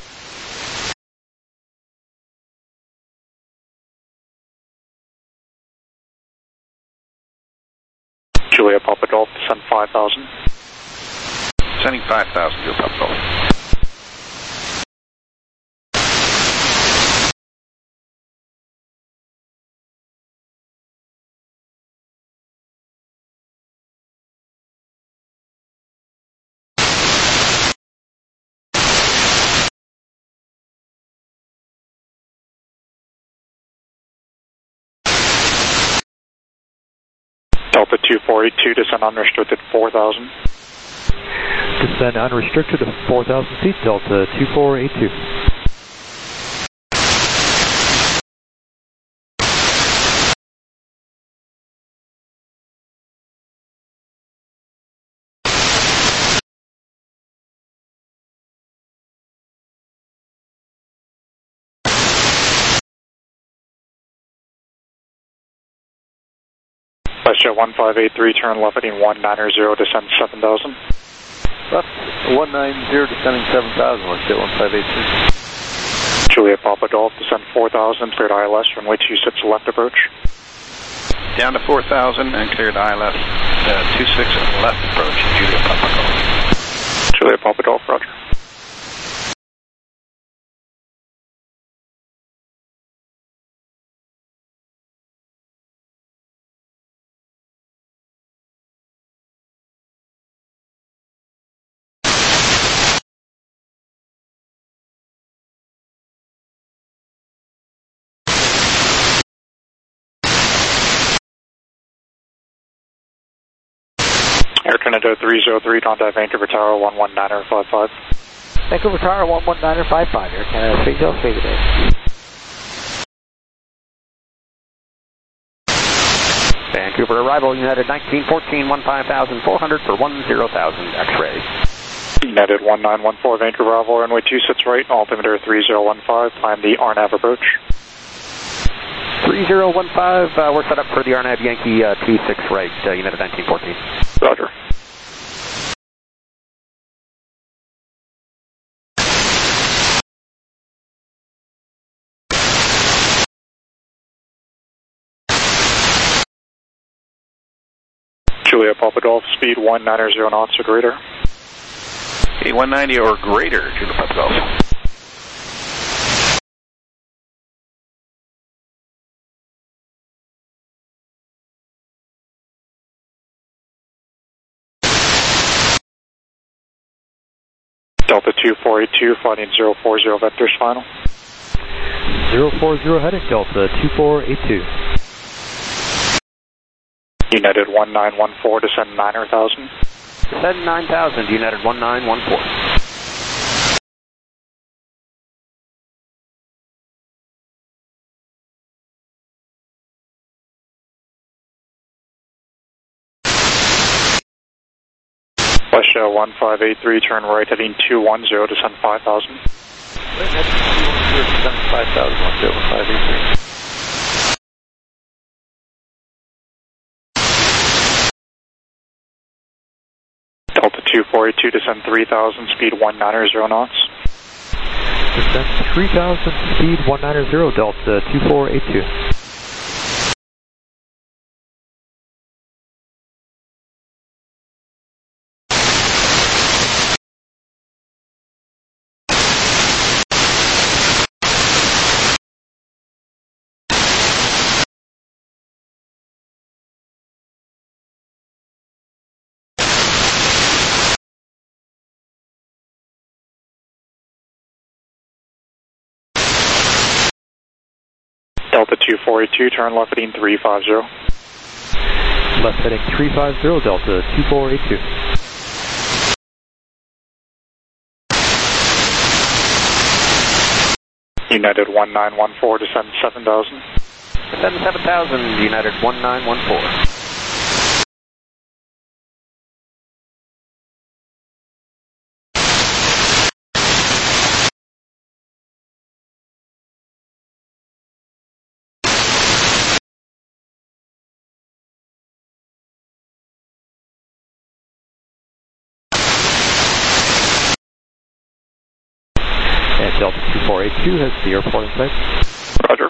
Julia Papa Golf, descend 5,000. Sending 5,000 to Papa Golf. Delta 2482, descend unrestricted 4,000. Descend unrestricted to 4,000 feet, Delta 2482. Westjet 1583, turn left heading 190, descend 7,000. Left 190, descending 7,000, let's get 1583. Julia Papa Golf, descend 4,000, cleared ILS, runway 26 left approach. Down to 4,000 and cleared ILS 26 left approach, Julia Papa Golf. Julia Papa Golf, roger. Air Canada 303, contact Vancouver Tower 119er55. Vancouver Tower 119er55, Air Canada 303 today. Vancouver arrival, United 1914, 15,400 for 10,000, X-ray. United 1914, Vancouver arrival, runway 26 right, altimeter 3015, plan the RNAV approach. 3015, we're set up for the RNAV Yankee 26 right, United 1914. Roger. Julia Papa Golf, speed 190 knots or greater. 190 or greater, Julia Papa Golf. Delta 2482, flighting 040 vectors final. 040 heading, Delta 2482. United 1914, descend 9,000. Descend 9,000, United 1914. Westjet 1583, turn right heading 210, descend 5,000. Right, heading 210, descend 5,000, let's get 1583. Delta 2482, descend 3,000, speed 190 knots. Descend 3,000, speed 190, Delta 2482. Delta 2482, turn left heading 350. Left heading 350, Delta 2482. United 1914, descend 7,000. Descend 7,000, United 1914. Delta 2482 has the airport in sight. Roger.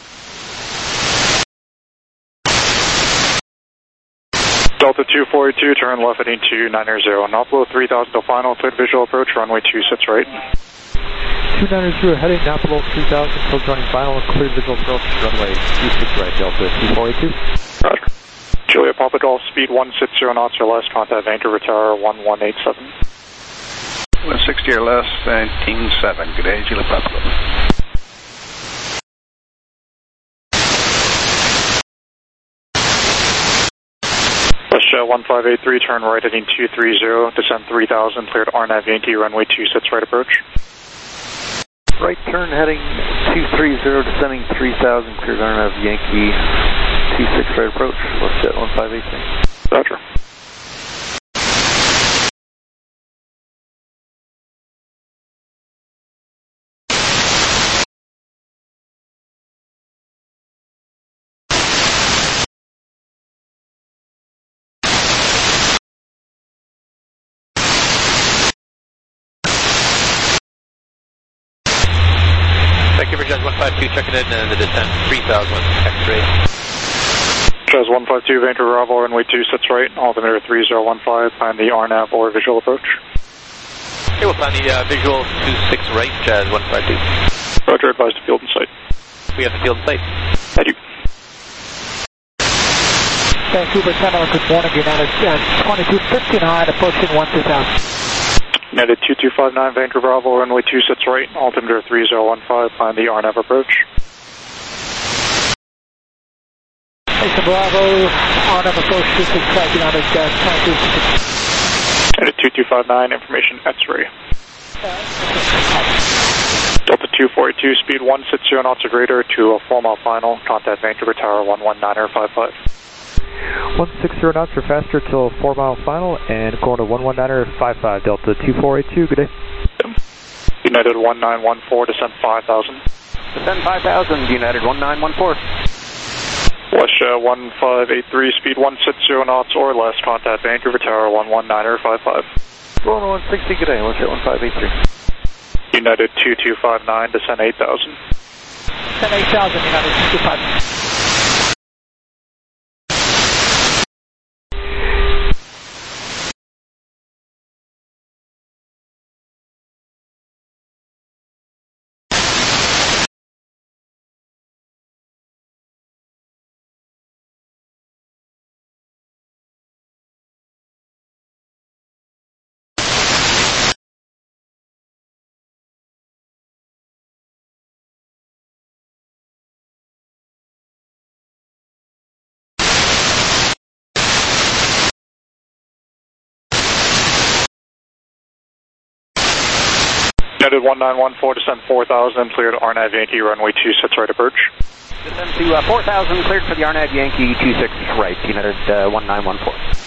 Delta 2482, turn left heading to 900. Not below 3000 till final, cleared visual approach, runway 26 right. 290 heading not below 3000 till joining final, cleared visual approach, runway 26 right, Delta 2482. Roger. Julia Papa Golf, speed 160 knots or less, contact Vancouver Tower 1187. 160 or less, 197. Good day, Julia Papa Golf. West 1583, turn right heading 230, descend 3000, cleared RNAV Yankee, runway 26 right approach. Right turn heading 230, descending 3000, cleared RNAV Yankee, 26 right approach, WestJet 1583. Roger. Vancouver Jazz 152 checking in and the descent 3000 X-ray. Jazz 152, Vancouver Bravo, runway 26 right, altimeter 3015, plan the RNAV or visual approach. Okay, we'll plan the visual 26 right, Jazz 152. Roger, advised to field in sight. We have the field in sight. Thank you. Vancouver Center, good morning, United 2259, approaching 12000. United 2259, Vancouver Bravo, runway 26 right, altimeter 3015, plan the RNAV approach. Nation Bravo, RNAV approach 265, United 2259. United 2259, information X-ray. Delta 2482, speed 160 knots or greater to a 4-mile final, contact Vancouver Tower 119er55. 160 knots or faster till 4-mile final, and going to 119er55, Delta 2482, good day. United 1914, descend 5000. Descend 5000, United 1914. West 1583, speed 160 knots or less, contact Vancouver Tower 119er55. Going to 160, good day, WestJet 1583. United 2259, descend 8000. Descend 8000, United 259. United 1914, descend 4000, cleared RNAV Yankee, runway 26 right approach. Descend to 4000, cleared for the RNAV Yankee 26 right, United 1914.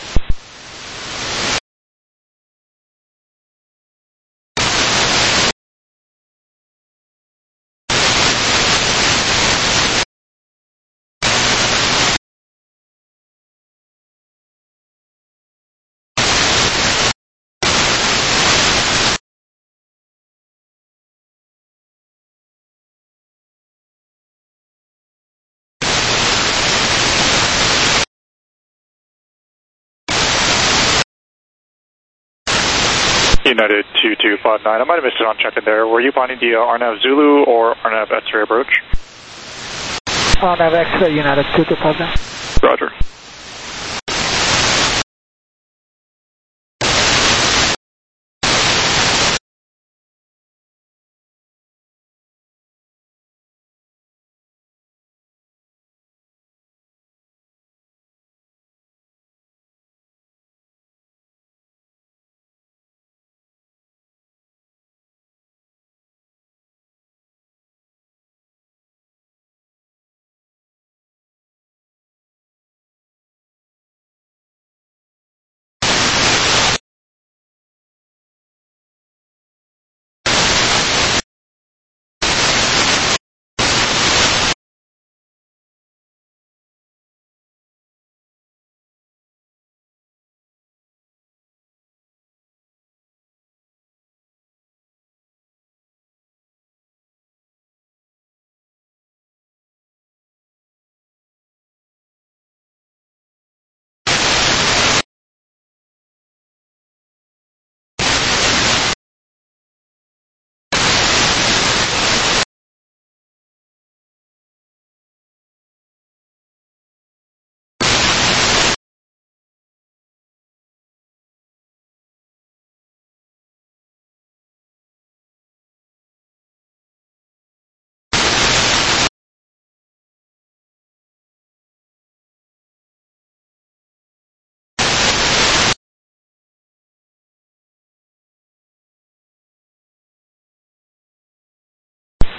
United 2259, I might have missed it on check-in there. Were you finding the RNAV Zulu or RNAV X-ray approach? RNAV X-ray, United 2259. Roger.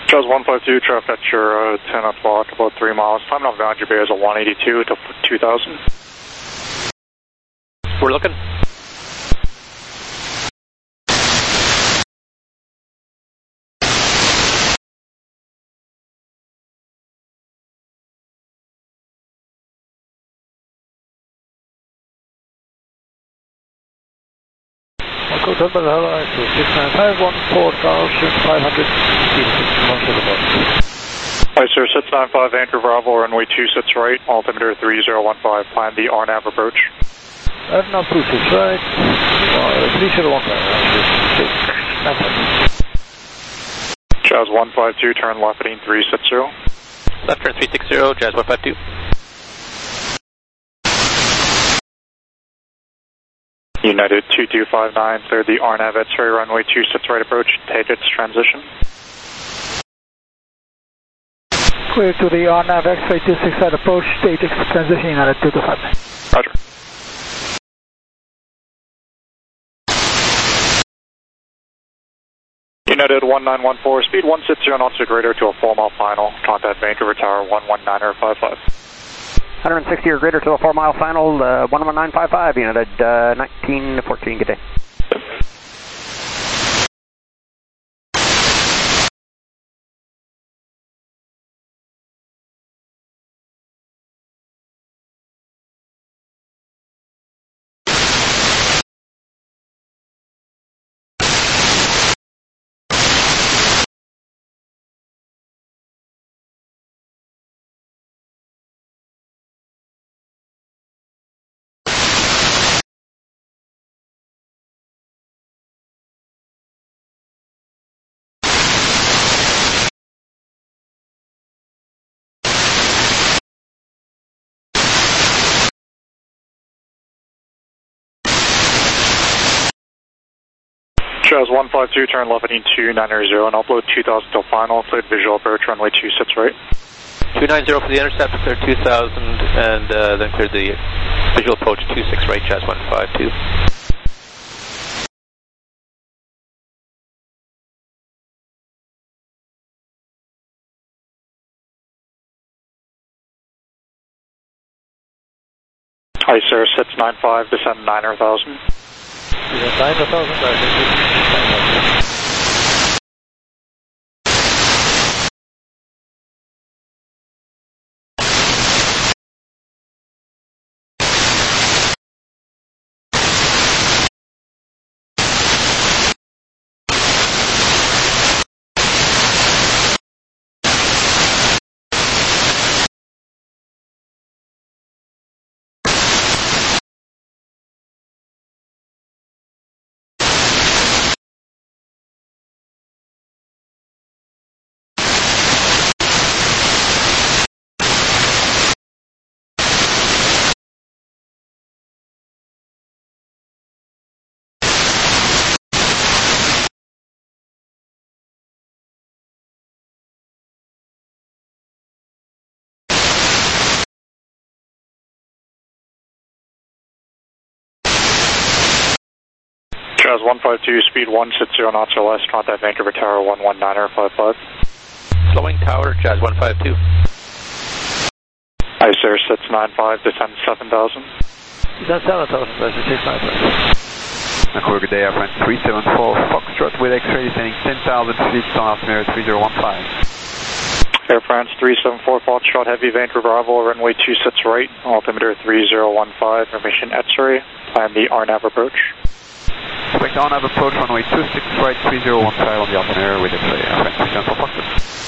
Charles 152, traffic at your 10 o'clock, about 3 miles. Time off Boundary Bay is a 182 to 2000. We're looking. Go to the Hello, 69514,500 Hi sir, 695 Anchor Bravo, runway 26 right, altimeter 3015, plan the RNAV approach. I have no proof, it's right. 3015. Jazz 152, turn left heading 360. Left turn 360, Jazz 152. United 2259, cleared the RNAV X-ray, runway 26 right approach, take its transition. Clear to the RNAV X-ray 26 right approach, state transition United 225. Roger. United 1914, speed 160 knots or greater to a 4-mile final, contact Vancouver Tower 11955. 160 or greater to a 4-mile final, 11955, United 1914, good day. Charles 152, turn left heading 290 and upload 2000 till final, cleared visual approach, runway 26 right. 290 for the intercept, clear 2000, and then clear the visual approach 26 right, Jazz 152. Hi sir, 695, descend 9,000. 9,000, Charles 152, speed 160 knots or less, contact Vancouver Tower 11955. Slowing tower, Jazz 152. Hi sir, 695, descend 7,000. Descend 7,000, that's 695. Vancouver, good day, Air France 374, Foxtrot with X-ray descending 10,000 feet on altimeter 3015. Air France 374, Foxtrot Heavy, Vancouver Bravo, runway 26 right, altimeter 3015, permission X-ray, plan the RNAV approach. Expect RNAV approach, runway 26 right, 3015 on the altimeter with X-ray, Air France 374, Foxtrot.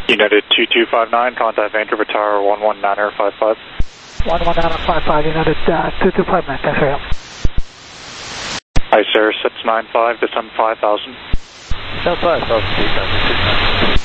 United 2259, contact Vancouver Tower 11955. 11955, United 2259, thanks for help. Hi, sir, 695, descend 5000. Descend 5000,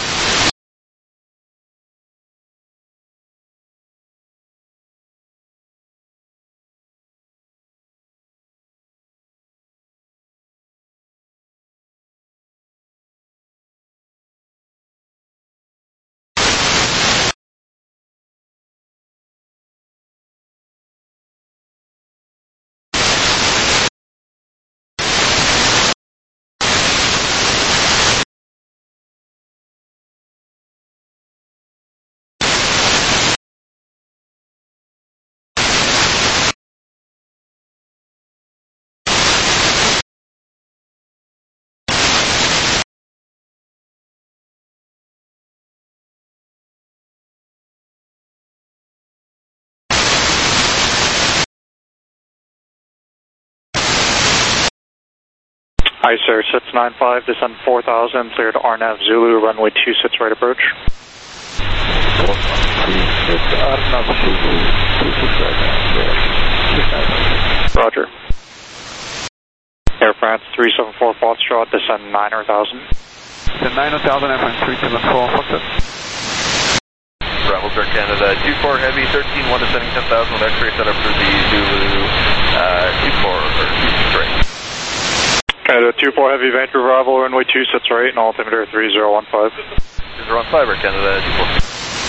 Hi, sir, 695, descend 4000, cleared RNAV Zulu, runway 26 right approach. Roger. Air France 374 Foxtrot, descend 9000. Descend 9000, Air France 374 Foxtrot. Bravo, Air Canada 24 Heavy, 13-1 descending 10,000 with X-ray set up for the Zulu 24 or 26 right. Canada 24 Heavy, Vancouver Bravo, runway 26 right, and altimeter 3015. 3015, Air Canada 24.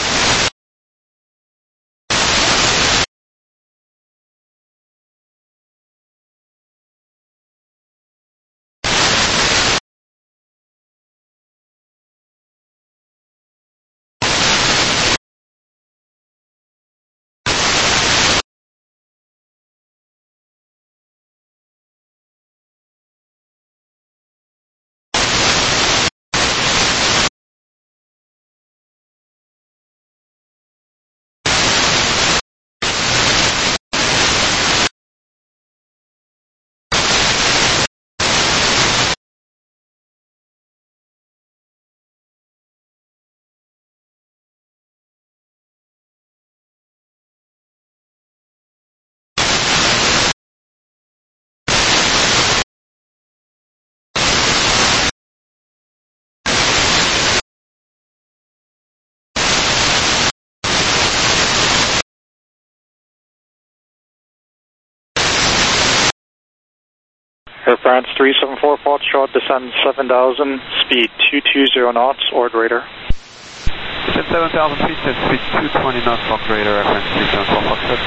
Air France 374 Foxtrot, descend 7000, speed 220 knots, Ord radar. Descend 7000 feet, speed 220 knots, Ord radar, Air France 374 Foxtrot.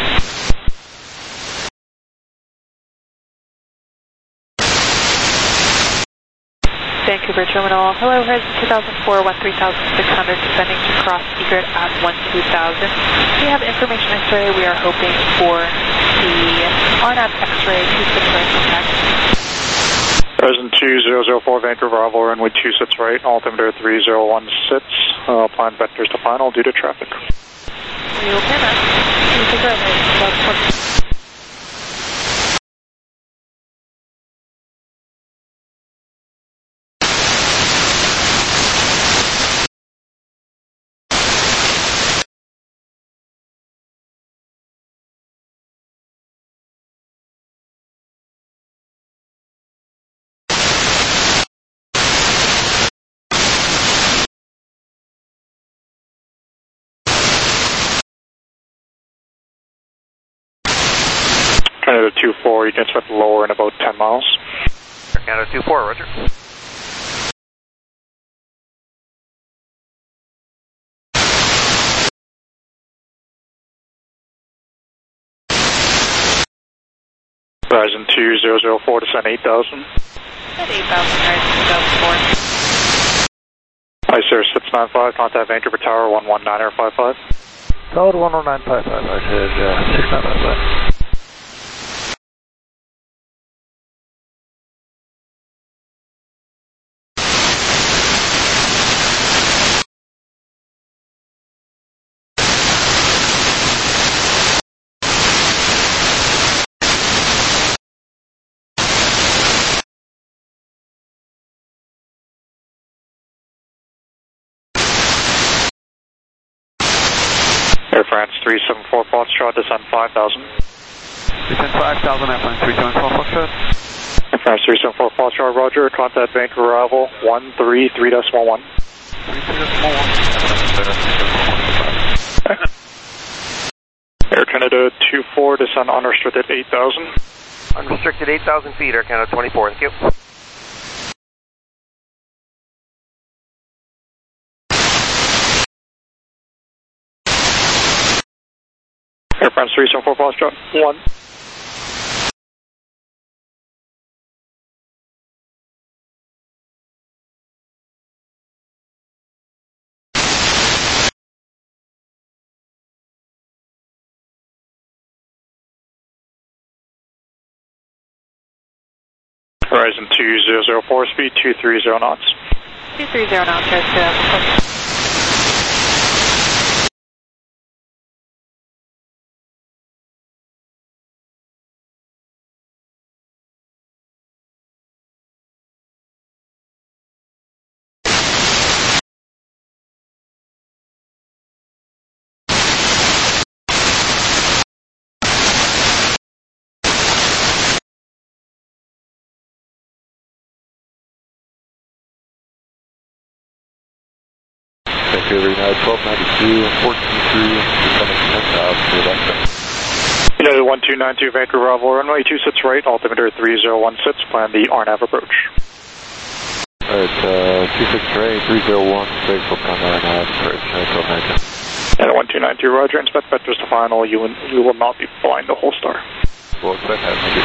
Vancouver Terminal, hello, Horizon 2004, 13,600, descending to cross secret at 12,000. We have information X-ray, we are hoping for the RNAV X-ray 26 right contact. Horizon 2004 Vancouver Bravo, runway 26 right, altimeter 3016, plan vectors to final due to traffic. We will plan that. 26 right, about Canada 24, you can expect lower in about 10 miles. Air Canada 24, roger. Horizon 2004, descend 8000. At 8,000, Horizon 2004. Hi, sir, 695, contact Vancouver Tower 11955. Tower 11955, I said 695. Air France 374 Foxtrot, descend 5,000. Descend 5,000, Air France 374 Foxtrot. Air France 374 Foxtrot, roger. Contact Vancouver arrival 133.1. 3.1. Air Canada 24, descend unrestricted 8,000. Unrestricted 8,000 feet, Air Canada 24, thank you. Air France 374 Foxtrot, 1. Horizon 2004, speed 230 knots. 230 knots, guys. Vancouver United 1292, 14-3, descending 10,000 to the left. United 1292, Vancouver Bravo, runway 26 right, altimeter 3016, plan the RNAV approach. Alright, 26 right, 3016, will come RNAV approach, 1292. United 1292, roger, inspect vectors to final, you will not be flying the whole star. We'll expect that, thank you.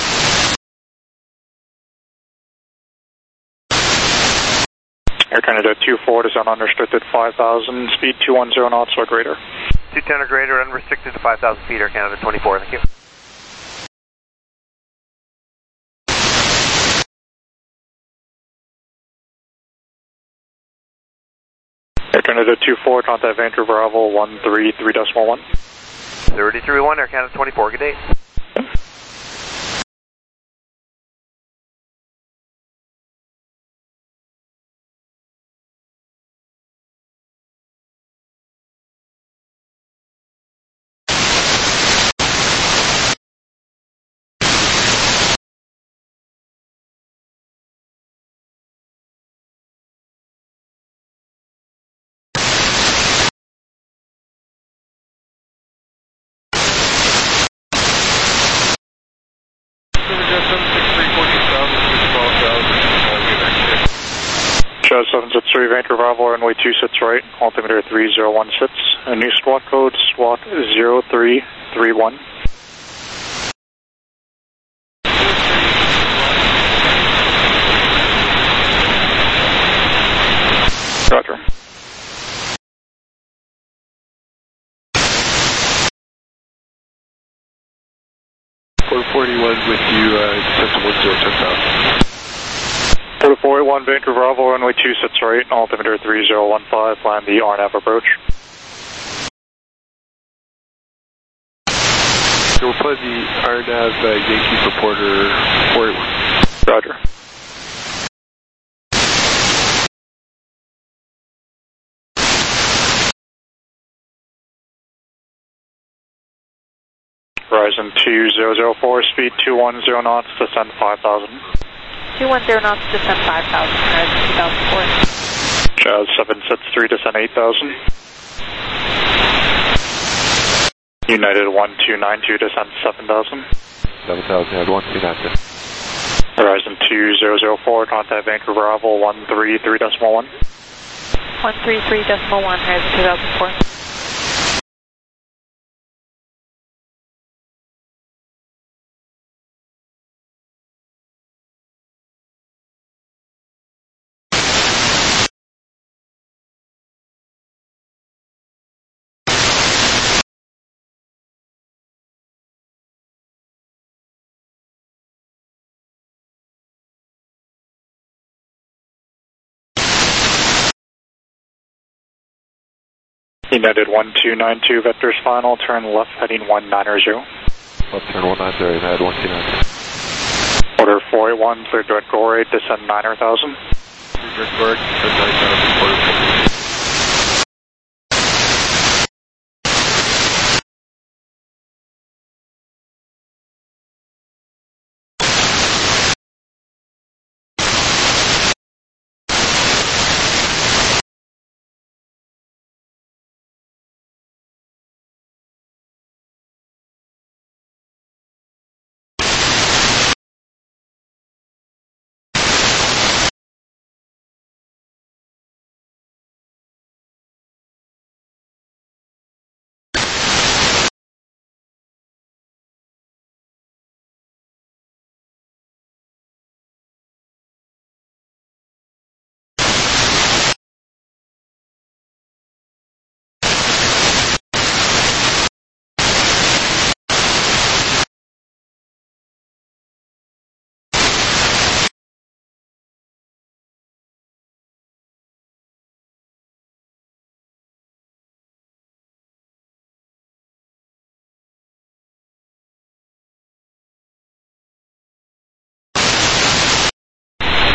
Air Canada 24, descend unrestricted 5,000, speed 210 knots or greater. 210 or greater, unrestricted to 5,000 feet, Air Canada 24, thank you. Air Canada 24, contact Vancouver Bravo 133.1. 33.1, Air Canada 24, good day. Charles 763, Vancouver Bravo, runway 26 right, altimeter 3016, a new SWAT code, SWAT 0331. Roger. Port 41 with you, descend 10,000. Port 481, Vancouver Bravo, runway 26 right, altimeter 3015, plan the RNAV approach. So we'll play the RNAV Yankee supporter 481. Roger. Horizon 2004, speed 210 knots, descend 5,000. 210 knots, descend 5,000, Horizon 2004. Jazz 763, descend 8,000. United 1292, descend 7,000. 7,000, United 1292. Horizon 2004, contact Vancouver Bravo 133.1. 133.1, Horizon 2004. United 1292, vectors final, turn left heading 190. Left turn 190, United 1292. Order 481, clear direct Gorey, descend 9,000. Direct Gorey, descend 9,000, order 481.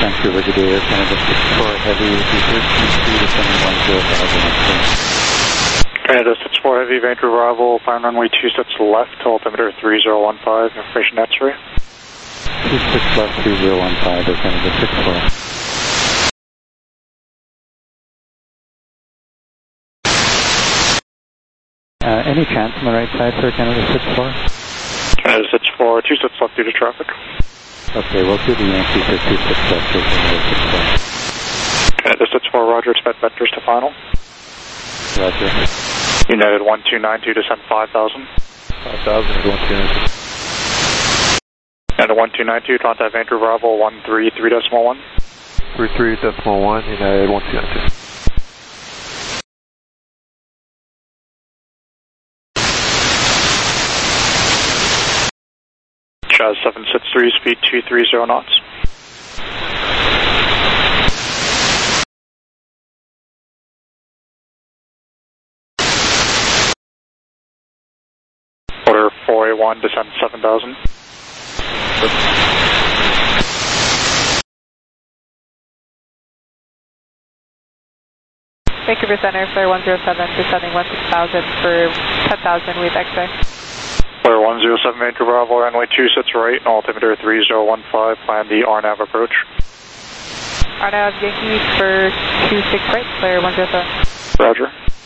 Vancouver, good day, Air Canada 64 Heavy, D13 descending 10,000. Canada 64 Heavy, Vancouver arrival, climb runway 26 left, altimeter 3015, information X-ray. 26 left, 3015, Air Canada 64. Any chance on the right side for Canada 64? Canada 64, 26 left due to traffic. Okay, we'll do the Yankee for 26 left for Canada 64. Canada 64, roger, expect vectors to final. Roger. United 1292, descend 5,000. 5,000 is 1292. United 1292, contact Vancouver arrival 133.1. 33.1, United 1292. Chaz 763, speed 230 knots. Order 4A1, descend 7,000. Vancouver Center, Flare 107, descending 16,000 for 10,000 with X-ray. Flare 107, Vancouver arrival, runway 26 right, altimeter 3015, plan the RNAV approach. RNAV Yankee for 26 right, Flare 107. Roger.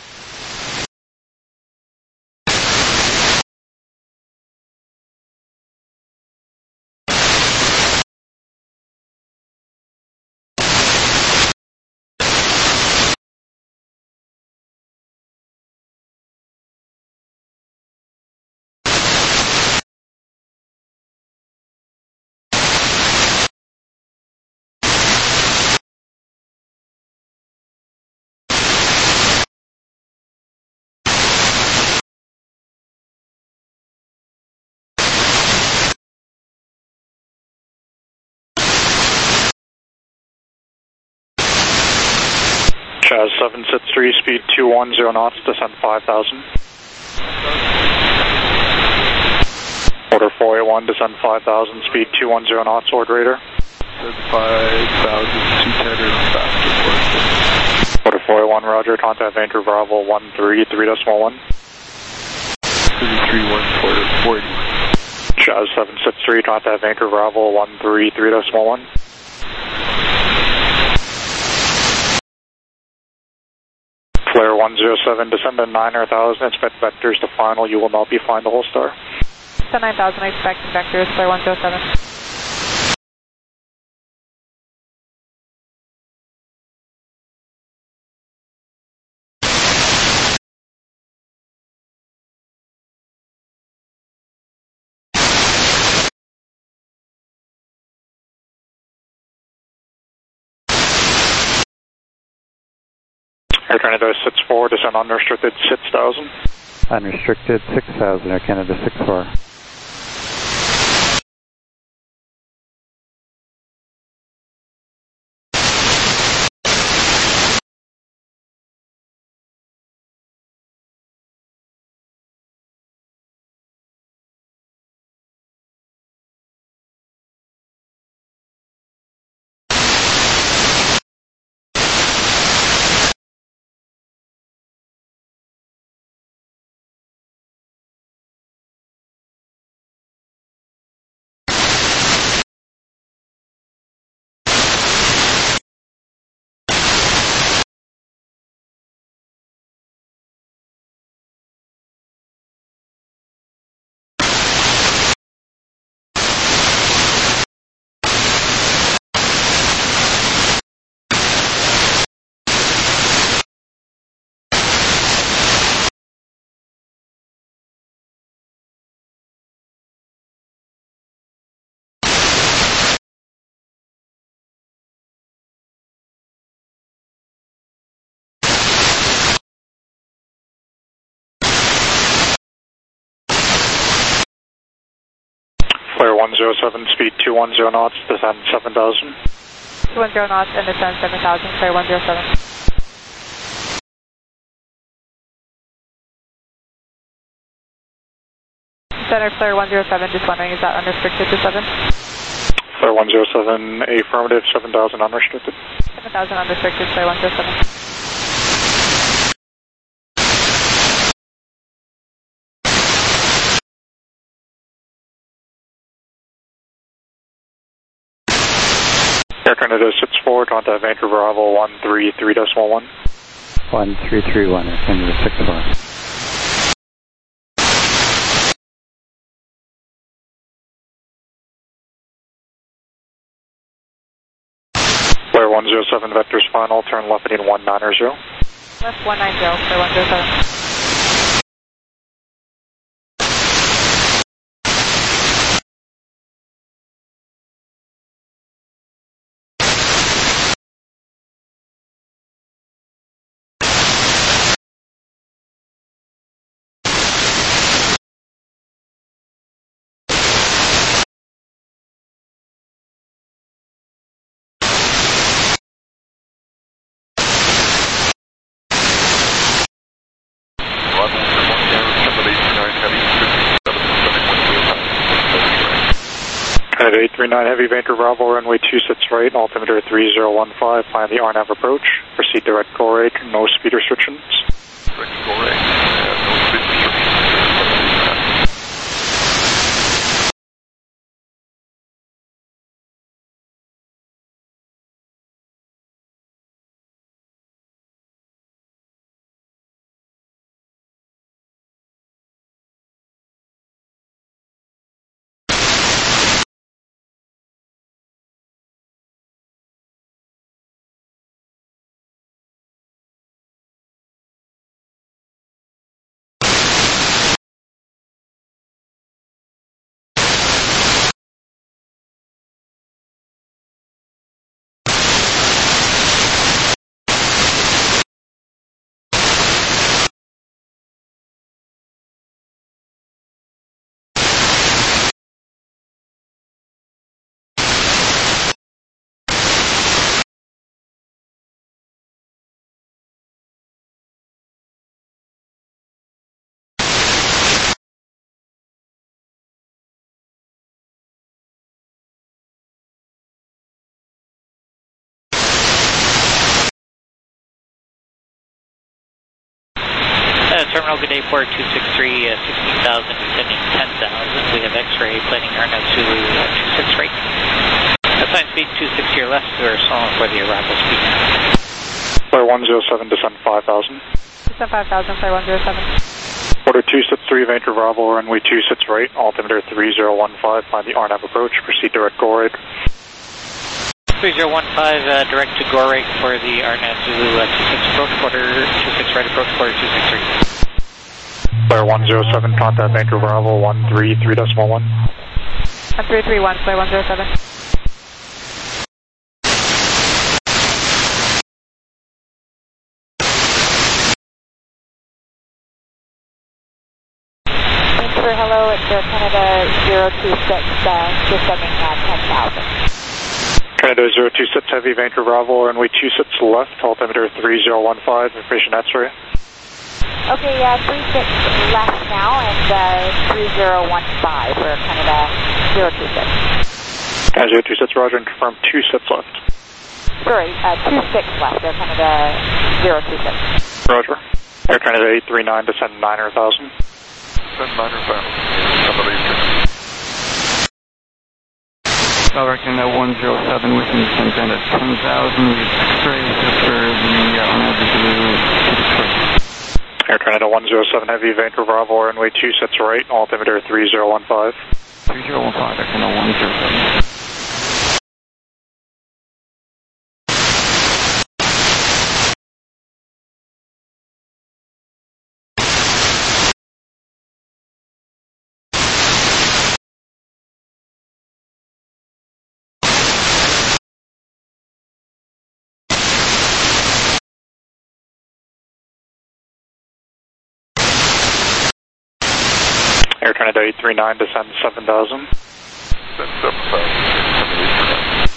Chaz 763, speed 210 knots, descend 5,000. Order 4A1, descend 5,000, speed 210 knots, orderator. Descend 5,210 or faster. Order 4A1, roger, contact Vancouver arrival 133.1. 33.1, 40. Chaz 763, contact Vancouver arrival 133.1. Flare 107, descend to 9,000, expect vectors to final, you will not be flying the whole star. So 9,000, I expect vectors, Flare 107. Air Canada 64, descend unrestricted 6,000. Unrestricted 6,000, Air Canada 64. Flare 107, speed 210 knots, descend 7,000. 210 knots and descend 7,000, Flare 107. Center, Flare 107, just wondering, is that unrestricted to 7? Clear 107, affirmative, 7,000 unrestricted. 7,000 unrestricted, clear 107. Air Canada 64, contact Vancouver Bravo 133.1. 1331, Air Canada 64. Clear 107, vectors final, turn left heading 190. Left 190, clear 107. Canada 839 Heavy, Vancouver Bravo, runway 26 right, altimeter 3015, plan the RNAV approach. Proceed direct Goreg, no speed restrictions. Direct Goreg, no speed restrictions. Terminal, good day, port 263, 16,000, descending 10,000. We have X-ray, planning RNAV Zulu 26 right. Assign speed 26 your left, we're slowing for the arrival speed now. Clear 107, descend 5,000. Descend 5,000, clear 107. Order 263, Vancouver Bravo, runway 26 right, altimeter 3015, plan the RNAV approach. Proceed direct Goreg. 3015, direct to Goreg for the RNAV Zulu 26 approach, quarter 26 right approach, quarter 263. Clear 107, contact Vancouver Bravo 133.1. 1331, clear 107. Vancouver, hello, it's Canada 026, descending at 10,000. Canada 026 Heavy, Vancouver Bravo, runway 26 left, altimeter 3015, information X-ray. Okay, 36 left now and 3015 for Canada 026. Canada 026, roger, and confirm 26 left. Sorry, 26 left, Air Canada 026. Roger. Air Canada 839, descend 9,000. Descend 9,000. Tower Canada 107, within descent down at 10,000, X-ray for the RNAV Zulu 26. Air Canada 107 Heavy, Vancouver Bravo, runway 26 right, altimeter 3015. 3015, Air Canada 107. Air Canada 839, descend 7,000. Descend 7,000.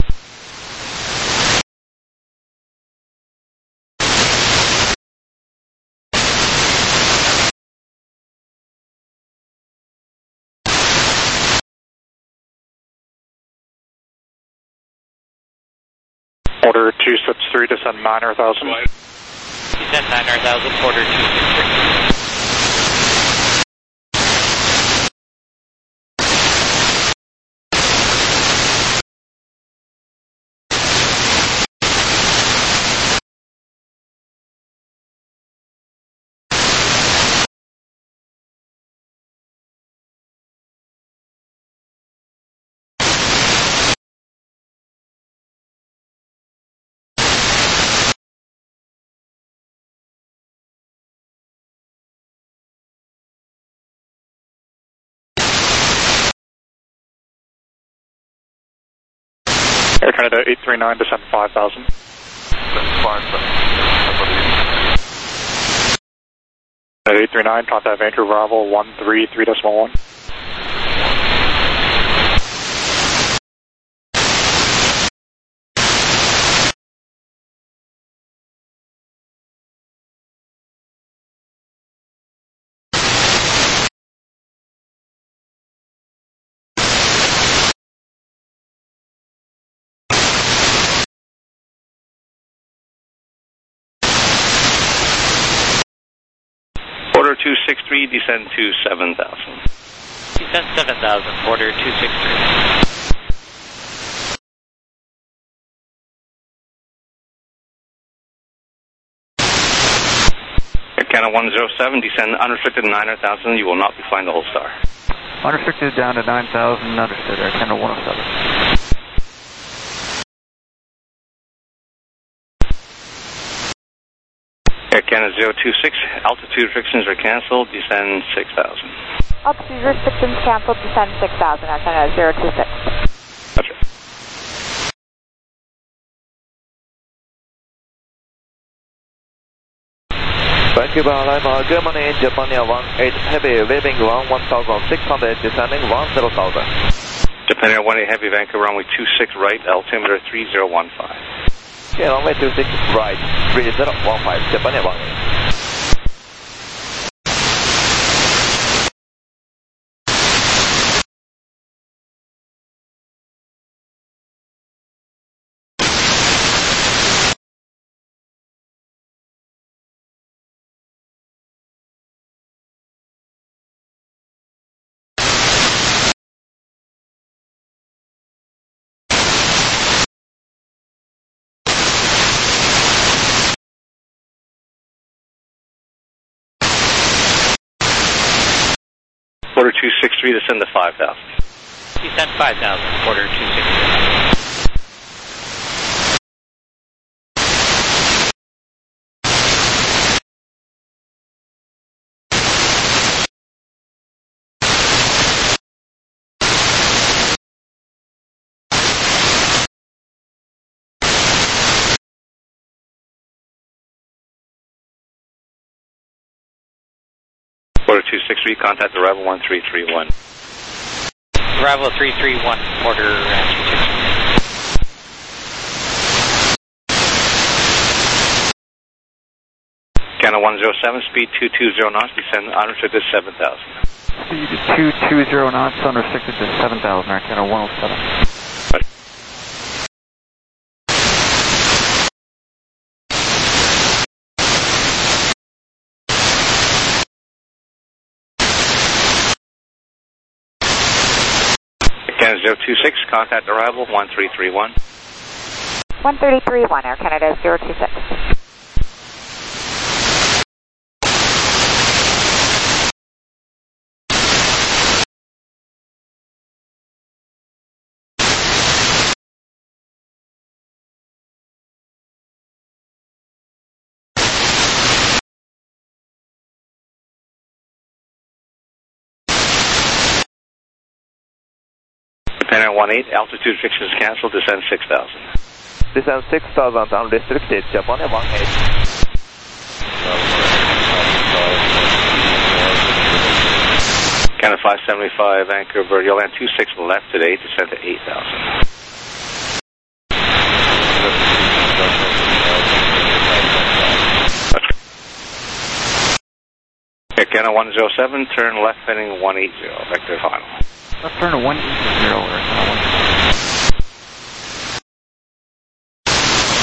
Order 263, descend 9,000. Descend 9,000, order 263. Air Canada 839, descend 5,000. Descend 5,000. 839, contact Vancouver Bravo 133.1. Order 263, descend to 7,000. Descend 7,000, order 263. Canada 107, descend unrestricted 9,000. You will not be flying the whole star. Unrestricted down to 9,000, understood. Air Canada 107. Air Canada 026, altitude restrictions are canceled, descend 6,000. Altitude restrictions canceled, descend 6,000, Air Canada 026. That's right. Vancouver Lima, Germany, Japan 18 Heavy, waving 1,600, descending 10,000. Japan 18 Heavy, Vancouver runway 26 right, altimeter 3015. Okay, runway 26 right, 3015, Japan 18. Order 263, descend to 5,000. Descend 5,000, order 263. Order 263, contact arrival 1331. Arrival 331, order 263. Canada 107, speed 220 knots, descend unrestricted 7,000. Speed 220 knots, unrestricted to 7,000, Air Canada 107. Canada 026, contact arrival 1331. 1331, Air Canada 026. Japan 18, altitude restrictions canceled, descend 6,000. Descend 6,000, unrestricted, Japan 18. Canada 575, Vancouver, you'll land 26 left today, descend to 8,000. Air Canada 107, turn left heading 180, vector final. Let's turn to 180, Air Canada 180.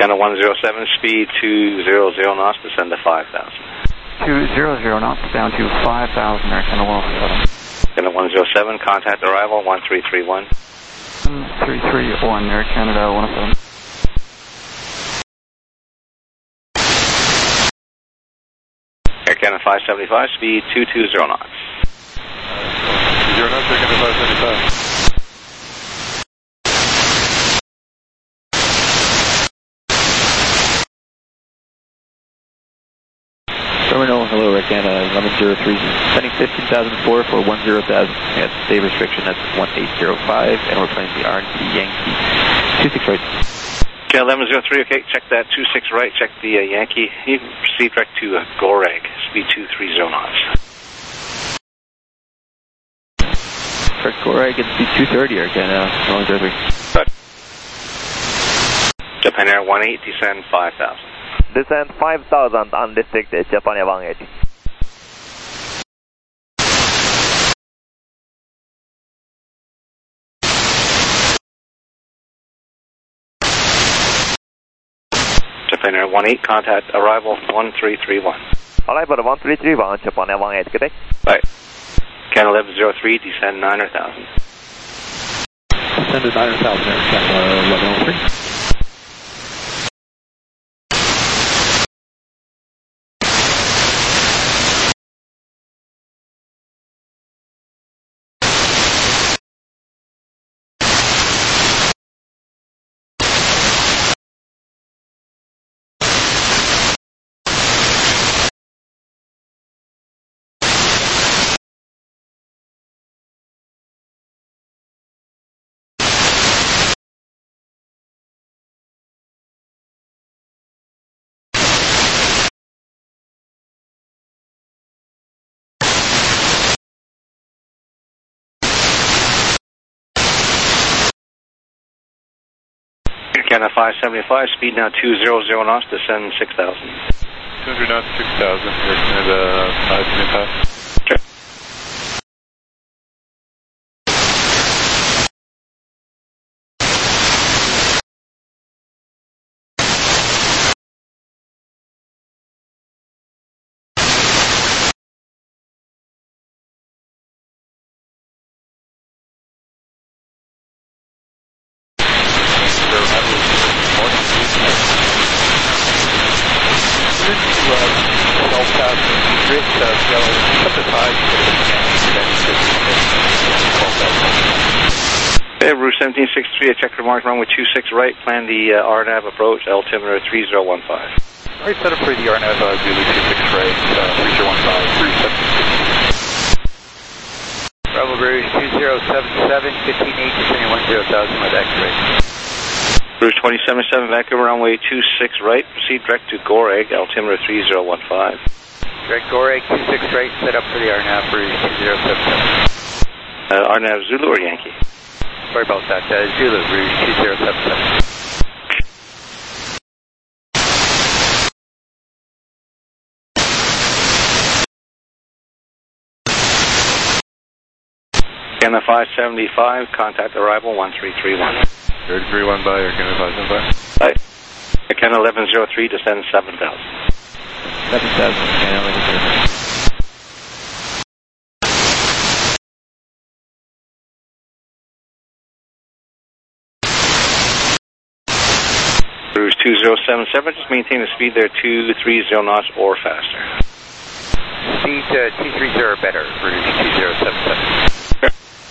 Canada 107, speed 200 knots, descend to 5,000. 200 knots down to 5,000, Air Canada 107. Canada 107, contact arrival 1331. 1331, Air Canada 107. Air Canada 575, speed 220 knots. 0 knots, Air Canada 575. Terminal, hello, Air Canada 1103, sending 15,004 for 10,000. At state restriction, that's 1805, and we're planning the RNC Yankee 26 right. Canada 1103, okay, check that 26 right, check the Yankee. You can proceed direct to Goreg, speed 230 knots. Correct, Goreg, and speed 230, Air Canada 1103. Right. Japan Air 18, descend 5,000. Descend 5,000, unrestricted, Japan Air 18. Japan Air 18, contact arrival 1331. Arrival 1331, Japan Air 18, good day. Right. Canada 1103, descend 900,000. Descend to 900,000, Air Canada 1103. Canada 575, speed now 200 knots, descend 6,000. 200 knots, 6,000, Air Canada 575. Okay. Route 1763 at check remark runway 26 right, plan the RNAV approach, altimeter 3015. Right, set up for the RNAV Zulu 26 right, 3015, Bravo Rouge 2077, 15 8, descending 10,000 with X-ray. Rouge 2077, Vancouver runway 26 right, proceed direct to Goreg, altimeter 3015. Direct Goreg 26 right, set up for the RNAV Rouge 2077. RNAV Zulu or Yankee? Sorry about that, Zulu Rouge 2077. Canada 575, contact arrival 1331. 331 by Air Canada 575. Right. Canada 1103, descend 7,000. 7,000, Canada 1103. Rouge 2077, just maintain the speed there 230 knots or faster. Speed 230 or better, Rouge 2077.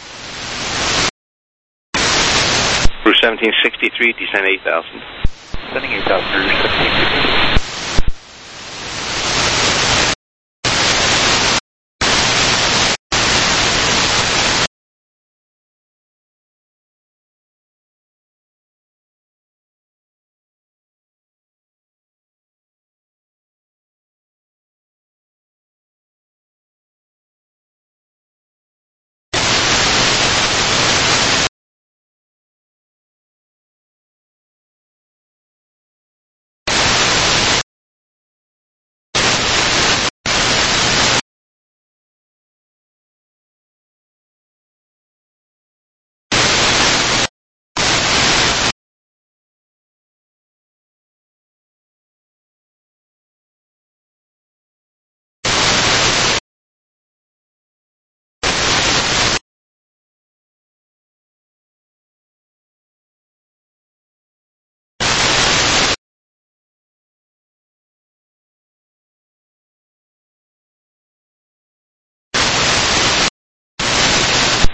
Rouge 1763, descend 8,000. Sending 8,000, Rouge 1763.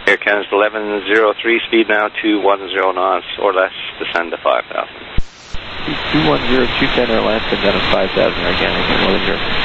Air Canada's 1103, speed now 210 knots or less, descend to 5,000. 210, 210 or less, and down to 5,000 again, Northern Europe.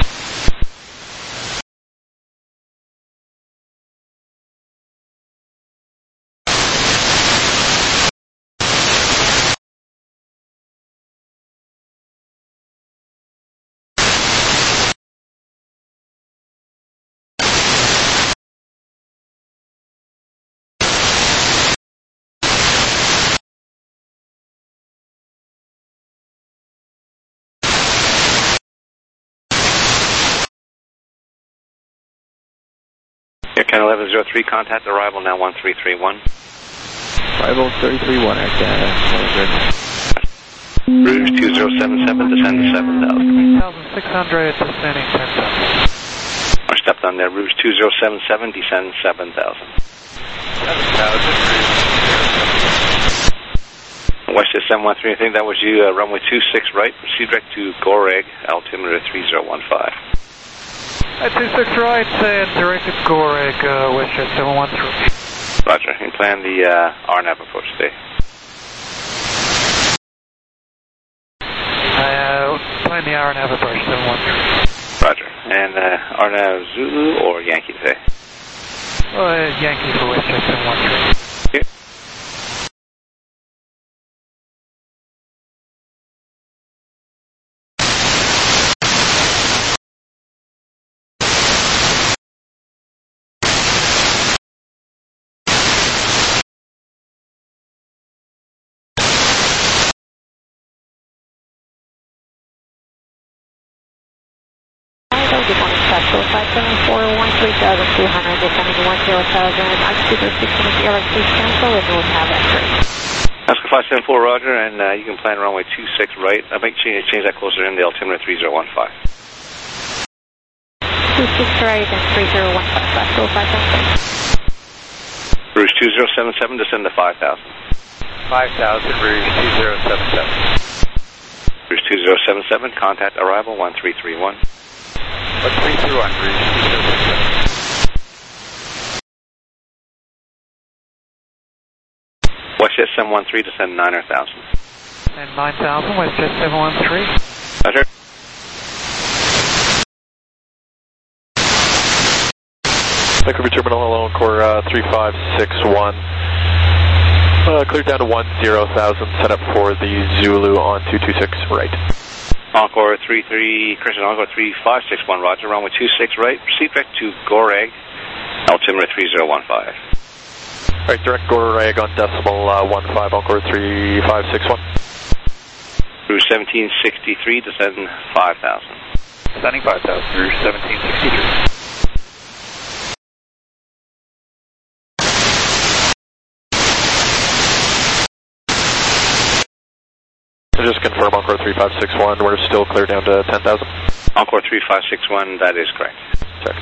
Air Canada 1103, contact arrival now 1331. Arrival 331, Air Canada, Rouge 2077, descend to 7,000. 3,600, descending 10,000. Or stepped on there, Rouge 2077, descend 7,000. 7,000. West 713, I think that was you, runway 26 right, proceed direct to Goreg, altimeter 3015. 26 right, direct to Goreg, WestJet 713. Roger, and plan the RNAV approach today. Plan the RNAV approach 713. Roger, and RNAV Zulu or Yankee today? Yankee for WestJet 713. Yeah. Good morning, Special 574-13200, descending to 10,000. I'm Super 16 with the LXC Central and North Have X-ray. Oscar 574, Roger, and you can plan runway 26 right. I might change that closer in the altimeter 3015. 26 right and 3015, Special 573. Rouge 2077, descend to 5,000. 5,000, Rouge 2077. Rouge 2077, contact arrival 1331. 1331, Rouge 2077. WestJet 713, descend 9,000. And 9,000, WestJet 713. Roger. Vancouver Terminal, hello, Encore 3561. Cleared down to 10,000, set up for the Zulu on 226 right. Encore 33, Christian Encore 3561, Roger, runway 26 right, proceed direct to Goreg, altimeter 3015. Right, direct Goreg on decimal 15, Encore 3561. Rouge 1763, descend 5,000. Descending 5,000, Rouge 1763. Just confirm Encore 3561, we're still clear down to 10,000. Encore 3561, that is correct. Check.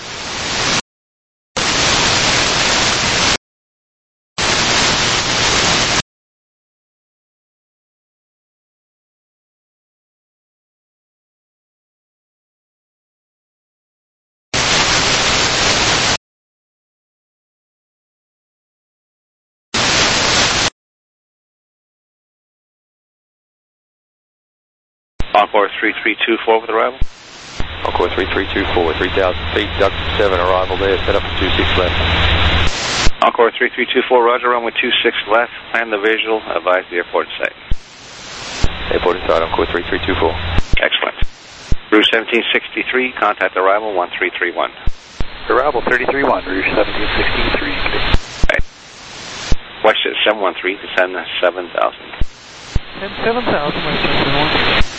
Encore 3324 with arrival. Encore 3324, 3,000 feet, duck 7, arrival there, set up for 26 left. Encore 3324, Roger, runway 26 left, plan the visual, advise the airport site. Airport inside, Encore 3324. Excellent. Rouge 1763, contact arrival 1331. Arrival 331, Rouge 1763. Right. WestJet 713, descend 7,000. And 7,000, WestJet 713.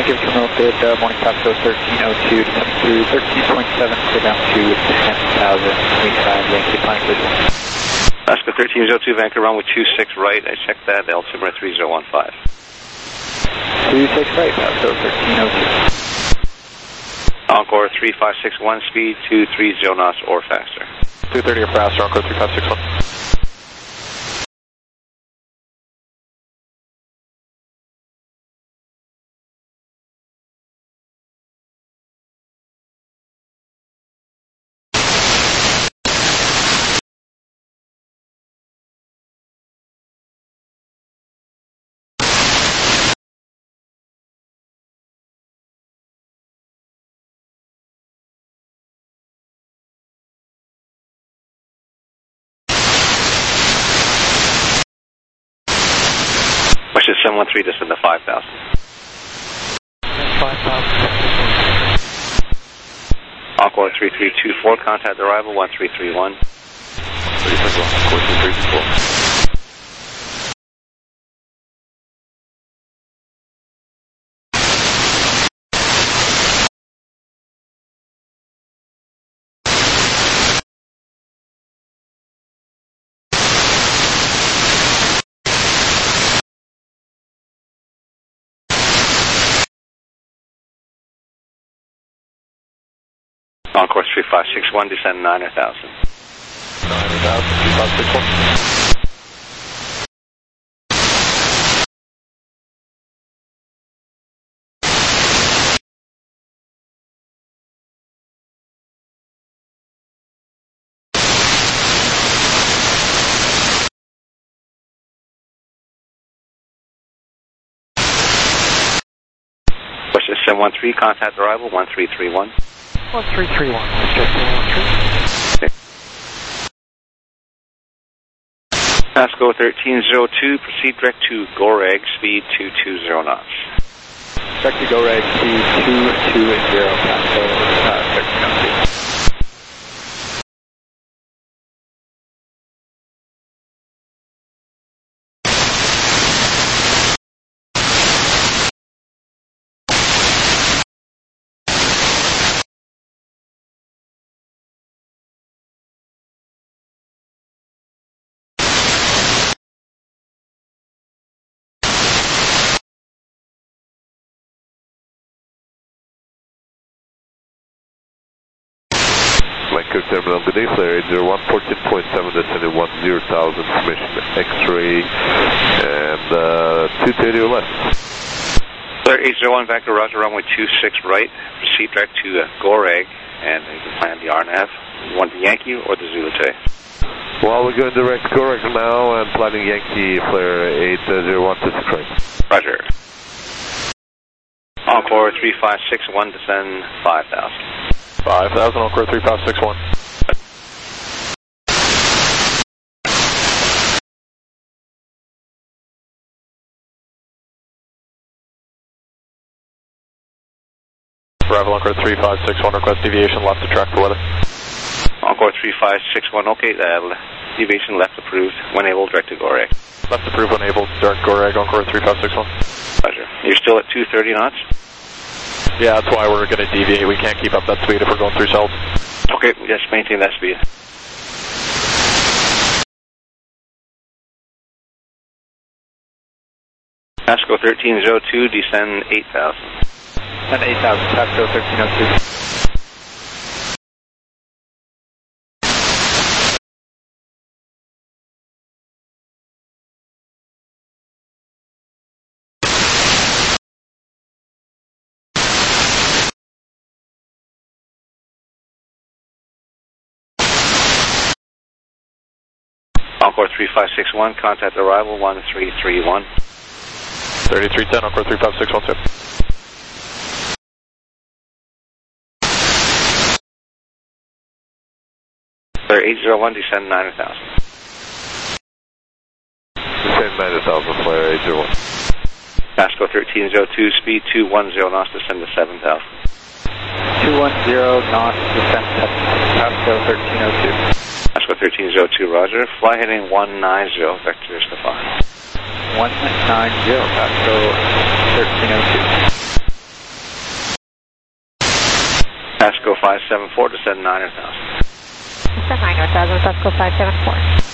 Vancouver Terminal, good morning, Pasco 1302, descending through 13.7, clear down to 10,000, we have Yankee flying visual. Pasco 1302, Vancouver runway 26 right, I checked that, altimeter 3015. 26 right, Pasco 1302. Encore 3561, speed 230 knots or faster. 230 or faster, Encore 3561. Which is 713, descend to 5,000. 5,000. Encore 3324, contact arrival 1331. 3324. Encore 3561, descend 9,000. 9,000, 3561. Which is 713, contact arrival 1331. 1331, just 113. Pasco 1302, proceed direct to Goreg, speed 220 knots. Direct to Goreg, speed 220, Pasco 1302. Vancouver Terminal, good day, Flare 801, 14.7, descending 10,000, permission X-ray, and 230 or less. Flare 801, Vancouver, roger, runway 26 right, proceed direct to Goreg, and you can plan the RNAV. You want the Yankee or the Zulu Tay? Well, we're going direct Goreg now, and planning Yankee, Flare 801, 26 right. Roger. Encore 3561, descend 5,000. 5,000, Encore 3561. Arrival Encore 3561, request deviation left to track the weather. Encore 3561, okay, deviation left approved, when able, direct to Goreg. Left approved, when able, direct Goreg, Encore 3561. Roger. You're still at 230 knots? Yeah, that's why we're going to deviate. We can't keep up that speed if we're going through cells. Okay, just maintain that speed. Pasco 1302, descend 8,000. Descend 8,000, Pasco 1302. Encore 3561, contact arrival 1331. 3310, Encore 3561, sir. Flare 801, descend 9,000. Descend 9,000, Flare 801. Pasco 1302, speed 210 knots, descend to 7,000. 210 knots, descend to Pasco 1302. Pasco 1302, roger. Fly heading 190, vectors to 5. 190, Pasco 1302. Pasco 574, descend 9,000. Descend 9,000, Pasco 574.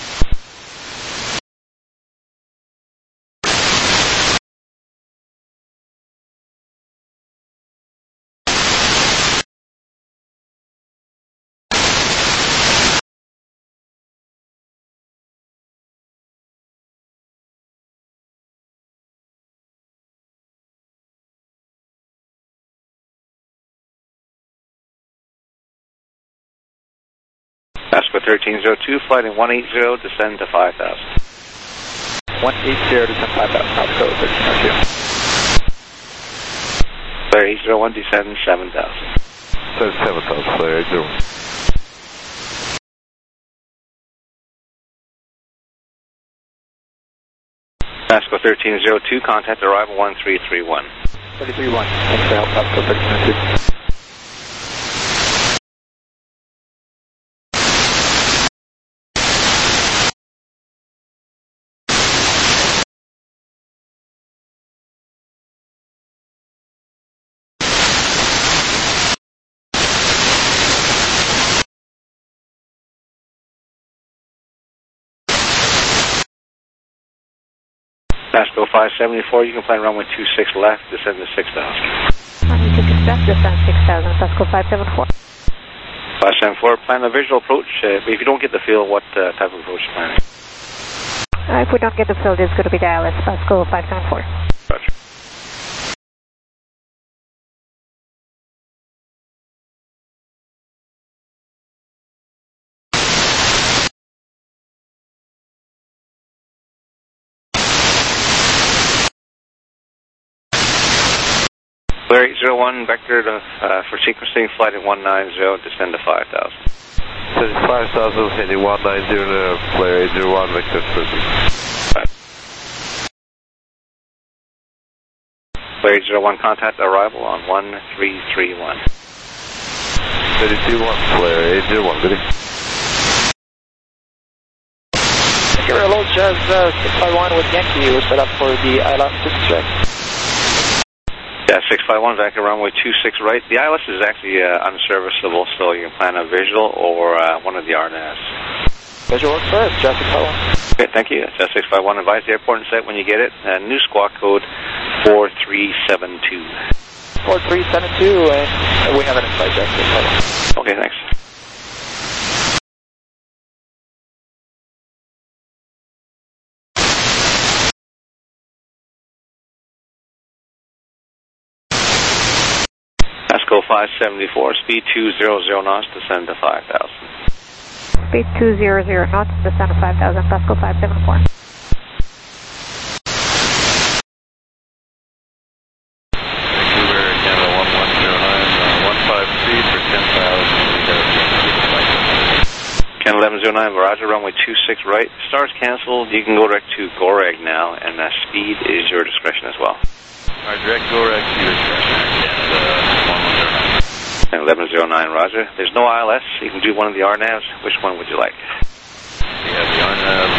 Pasco 1302, flight in 180, descend to 5,000. 180, descend 5,000, Pasco 1302. Flare 801, descend 7,000. Descend 7,000, Flare 801. Pasco 1302, contact arrival 1331. 331, thanks for help, Pasco 1302. Pasco 574, you can plan runway 26 left, descend to 6,000. Runway 26 left, descend 6,000, Pasco 574. 574, plan a visual approach. If you don't get the feel, what type of approach you planning? If we don't get the field, it's going to be the ILS, Pasco 574. Roger. Flare 801, vector for sequencing, flight at 190, descend to 5,000. Descend 5,000, heading 190, Flare 801, vector sequencing. Flare 801, contact arrival on 1331. 32-1, Flare 801, good evening. Hello, Jazz 651 with Yankee. We're set up for the ILS 6 Yeah, 651, back at runway 26 right. The ILS is actually unserviceable, so you can plan a visual or one of the RNAVs. Visual works first, Jazz 651. Okay, thank you. Jazz 651, advise the airport and set when you get it. New squawk code 4372. 4372, and we have an inside Jazz 651. Okay, thanks. Pasco 574, speed 200 knots, descend to 5,000. Speed 200 knots, descend to 5,000, Pasco 574. Vancouver, Canada 1109, 153 for 10,000. Canada 1109, Roger, runway 26 right. Stars canceled, you can go direct to Goreg now, and speed is your discretion as well. Our direct Goreg, Canada 1109, Roger. There's no ILS, you can do one of the RNAVs. Which one would you like? We have the RNAV,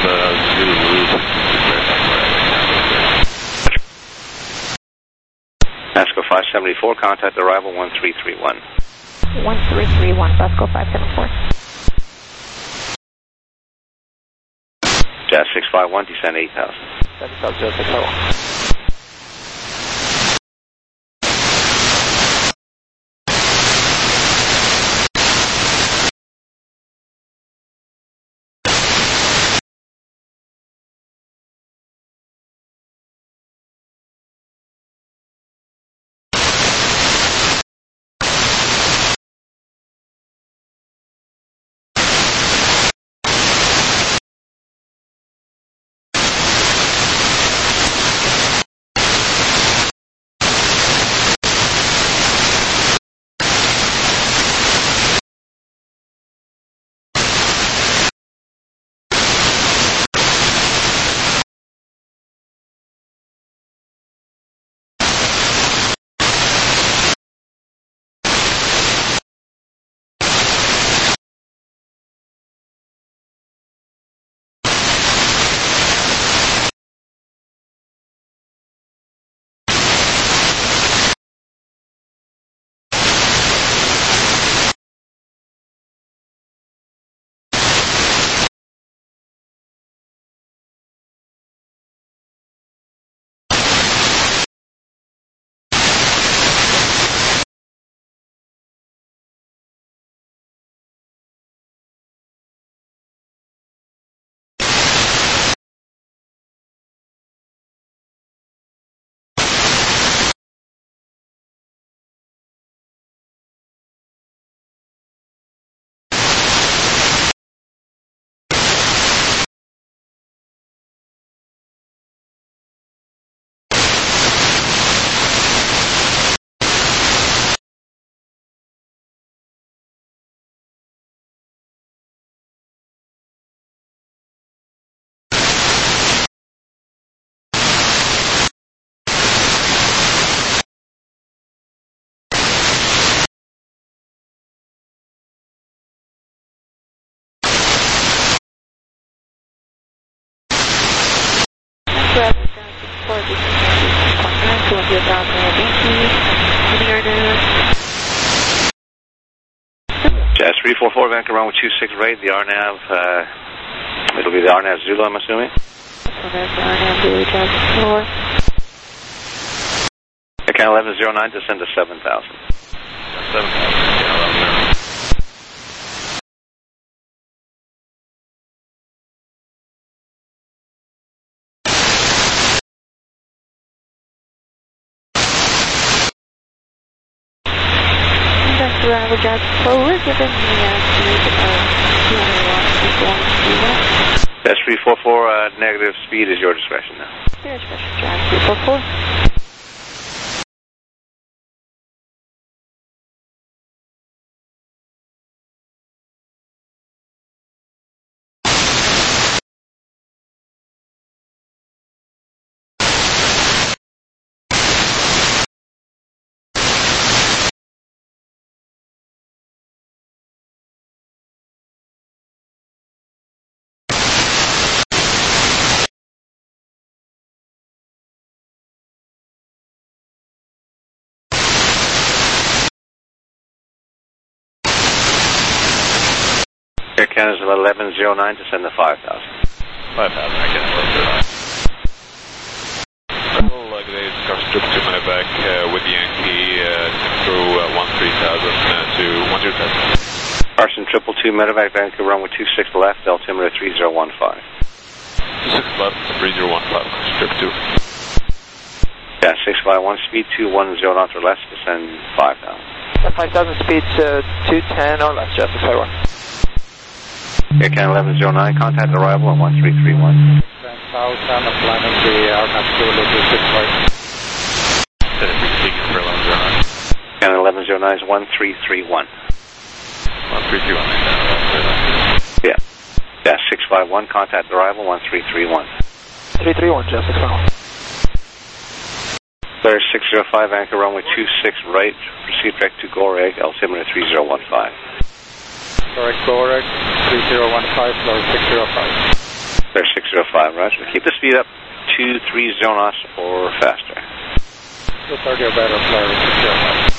Pasco 574, contact arrival 1331. 1331, Pasco 574. Jazz 651, descend 8,000. Jazz 651. Jazz 344 Vancouver runway 26 right, the RNAV, it'll be the RNAV Zulu, I'm assuming. RNAV Zulu, Jazz 4. Account 1109, descend to 7,000. 7,000, Arrival Jazz forward, given the speed of 201, Jazz 344, negative speed is your discretion now. Your discretion, Jazz 344. Air Canada's 1109, descend to 5,000. 5,000, I guess. Good day, it's car strip to my back with Yankee through 13,000 to 10,000. Carson 222 Medevac Vancouver runway 26 left, altimeter 3015. 26 left, 3015, strip 2. Yeah, 651, speed 210 knots or less, descend 5,000. 5,000 speed 210 or less, Jeff, 651. Air Canada 1109, contact arrival on 1331. 10,000, planning the RNAV Zulu 26 right. Speaking for 1109. Canada 1109 is 1331. 1331. Yeah. Dash 651, contact arrival 1331. 331, Jeff, 651. Clear 605, anchor runway 26 right, proceed direct to Goreg, altimeter 3015. Correct, Goreg, 3015, floor 605. Clear 605, roger. Keep the speed up 230 knots or faster. 230 or better, floor 605.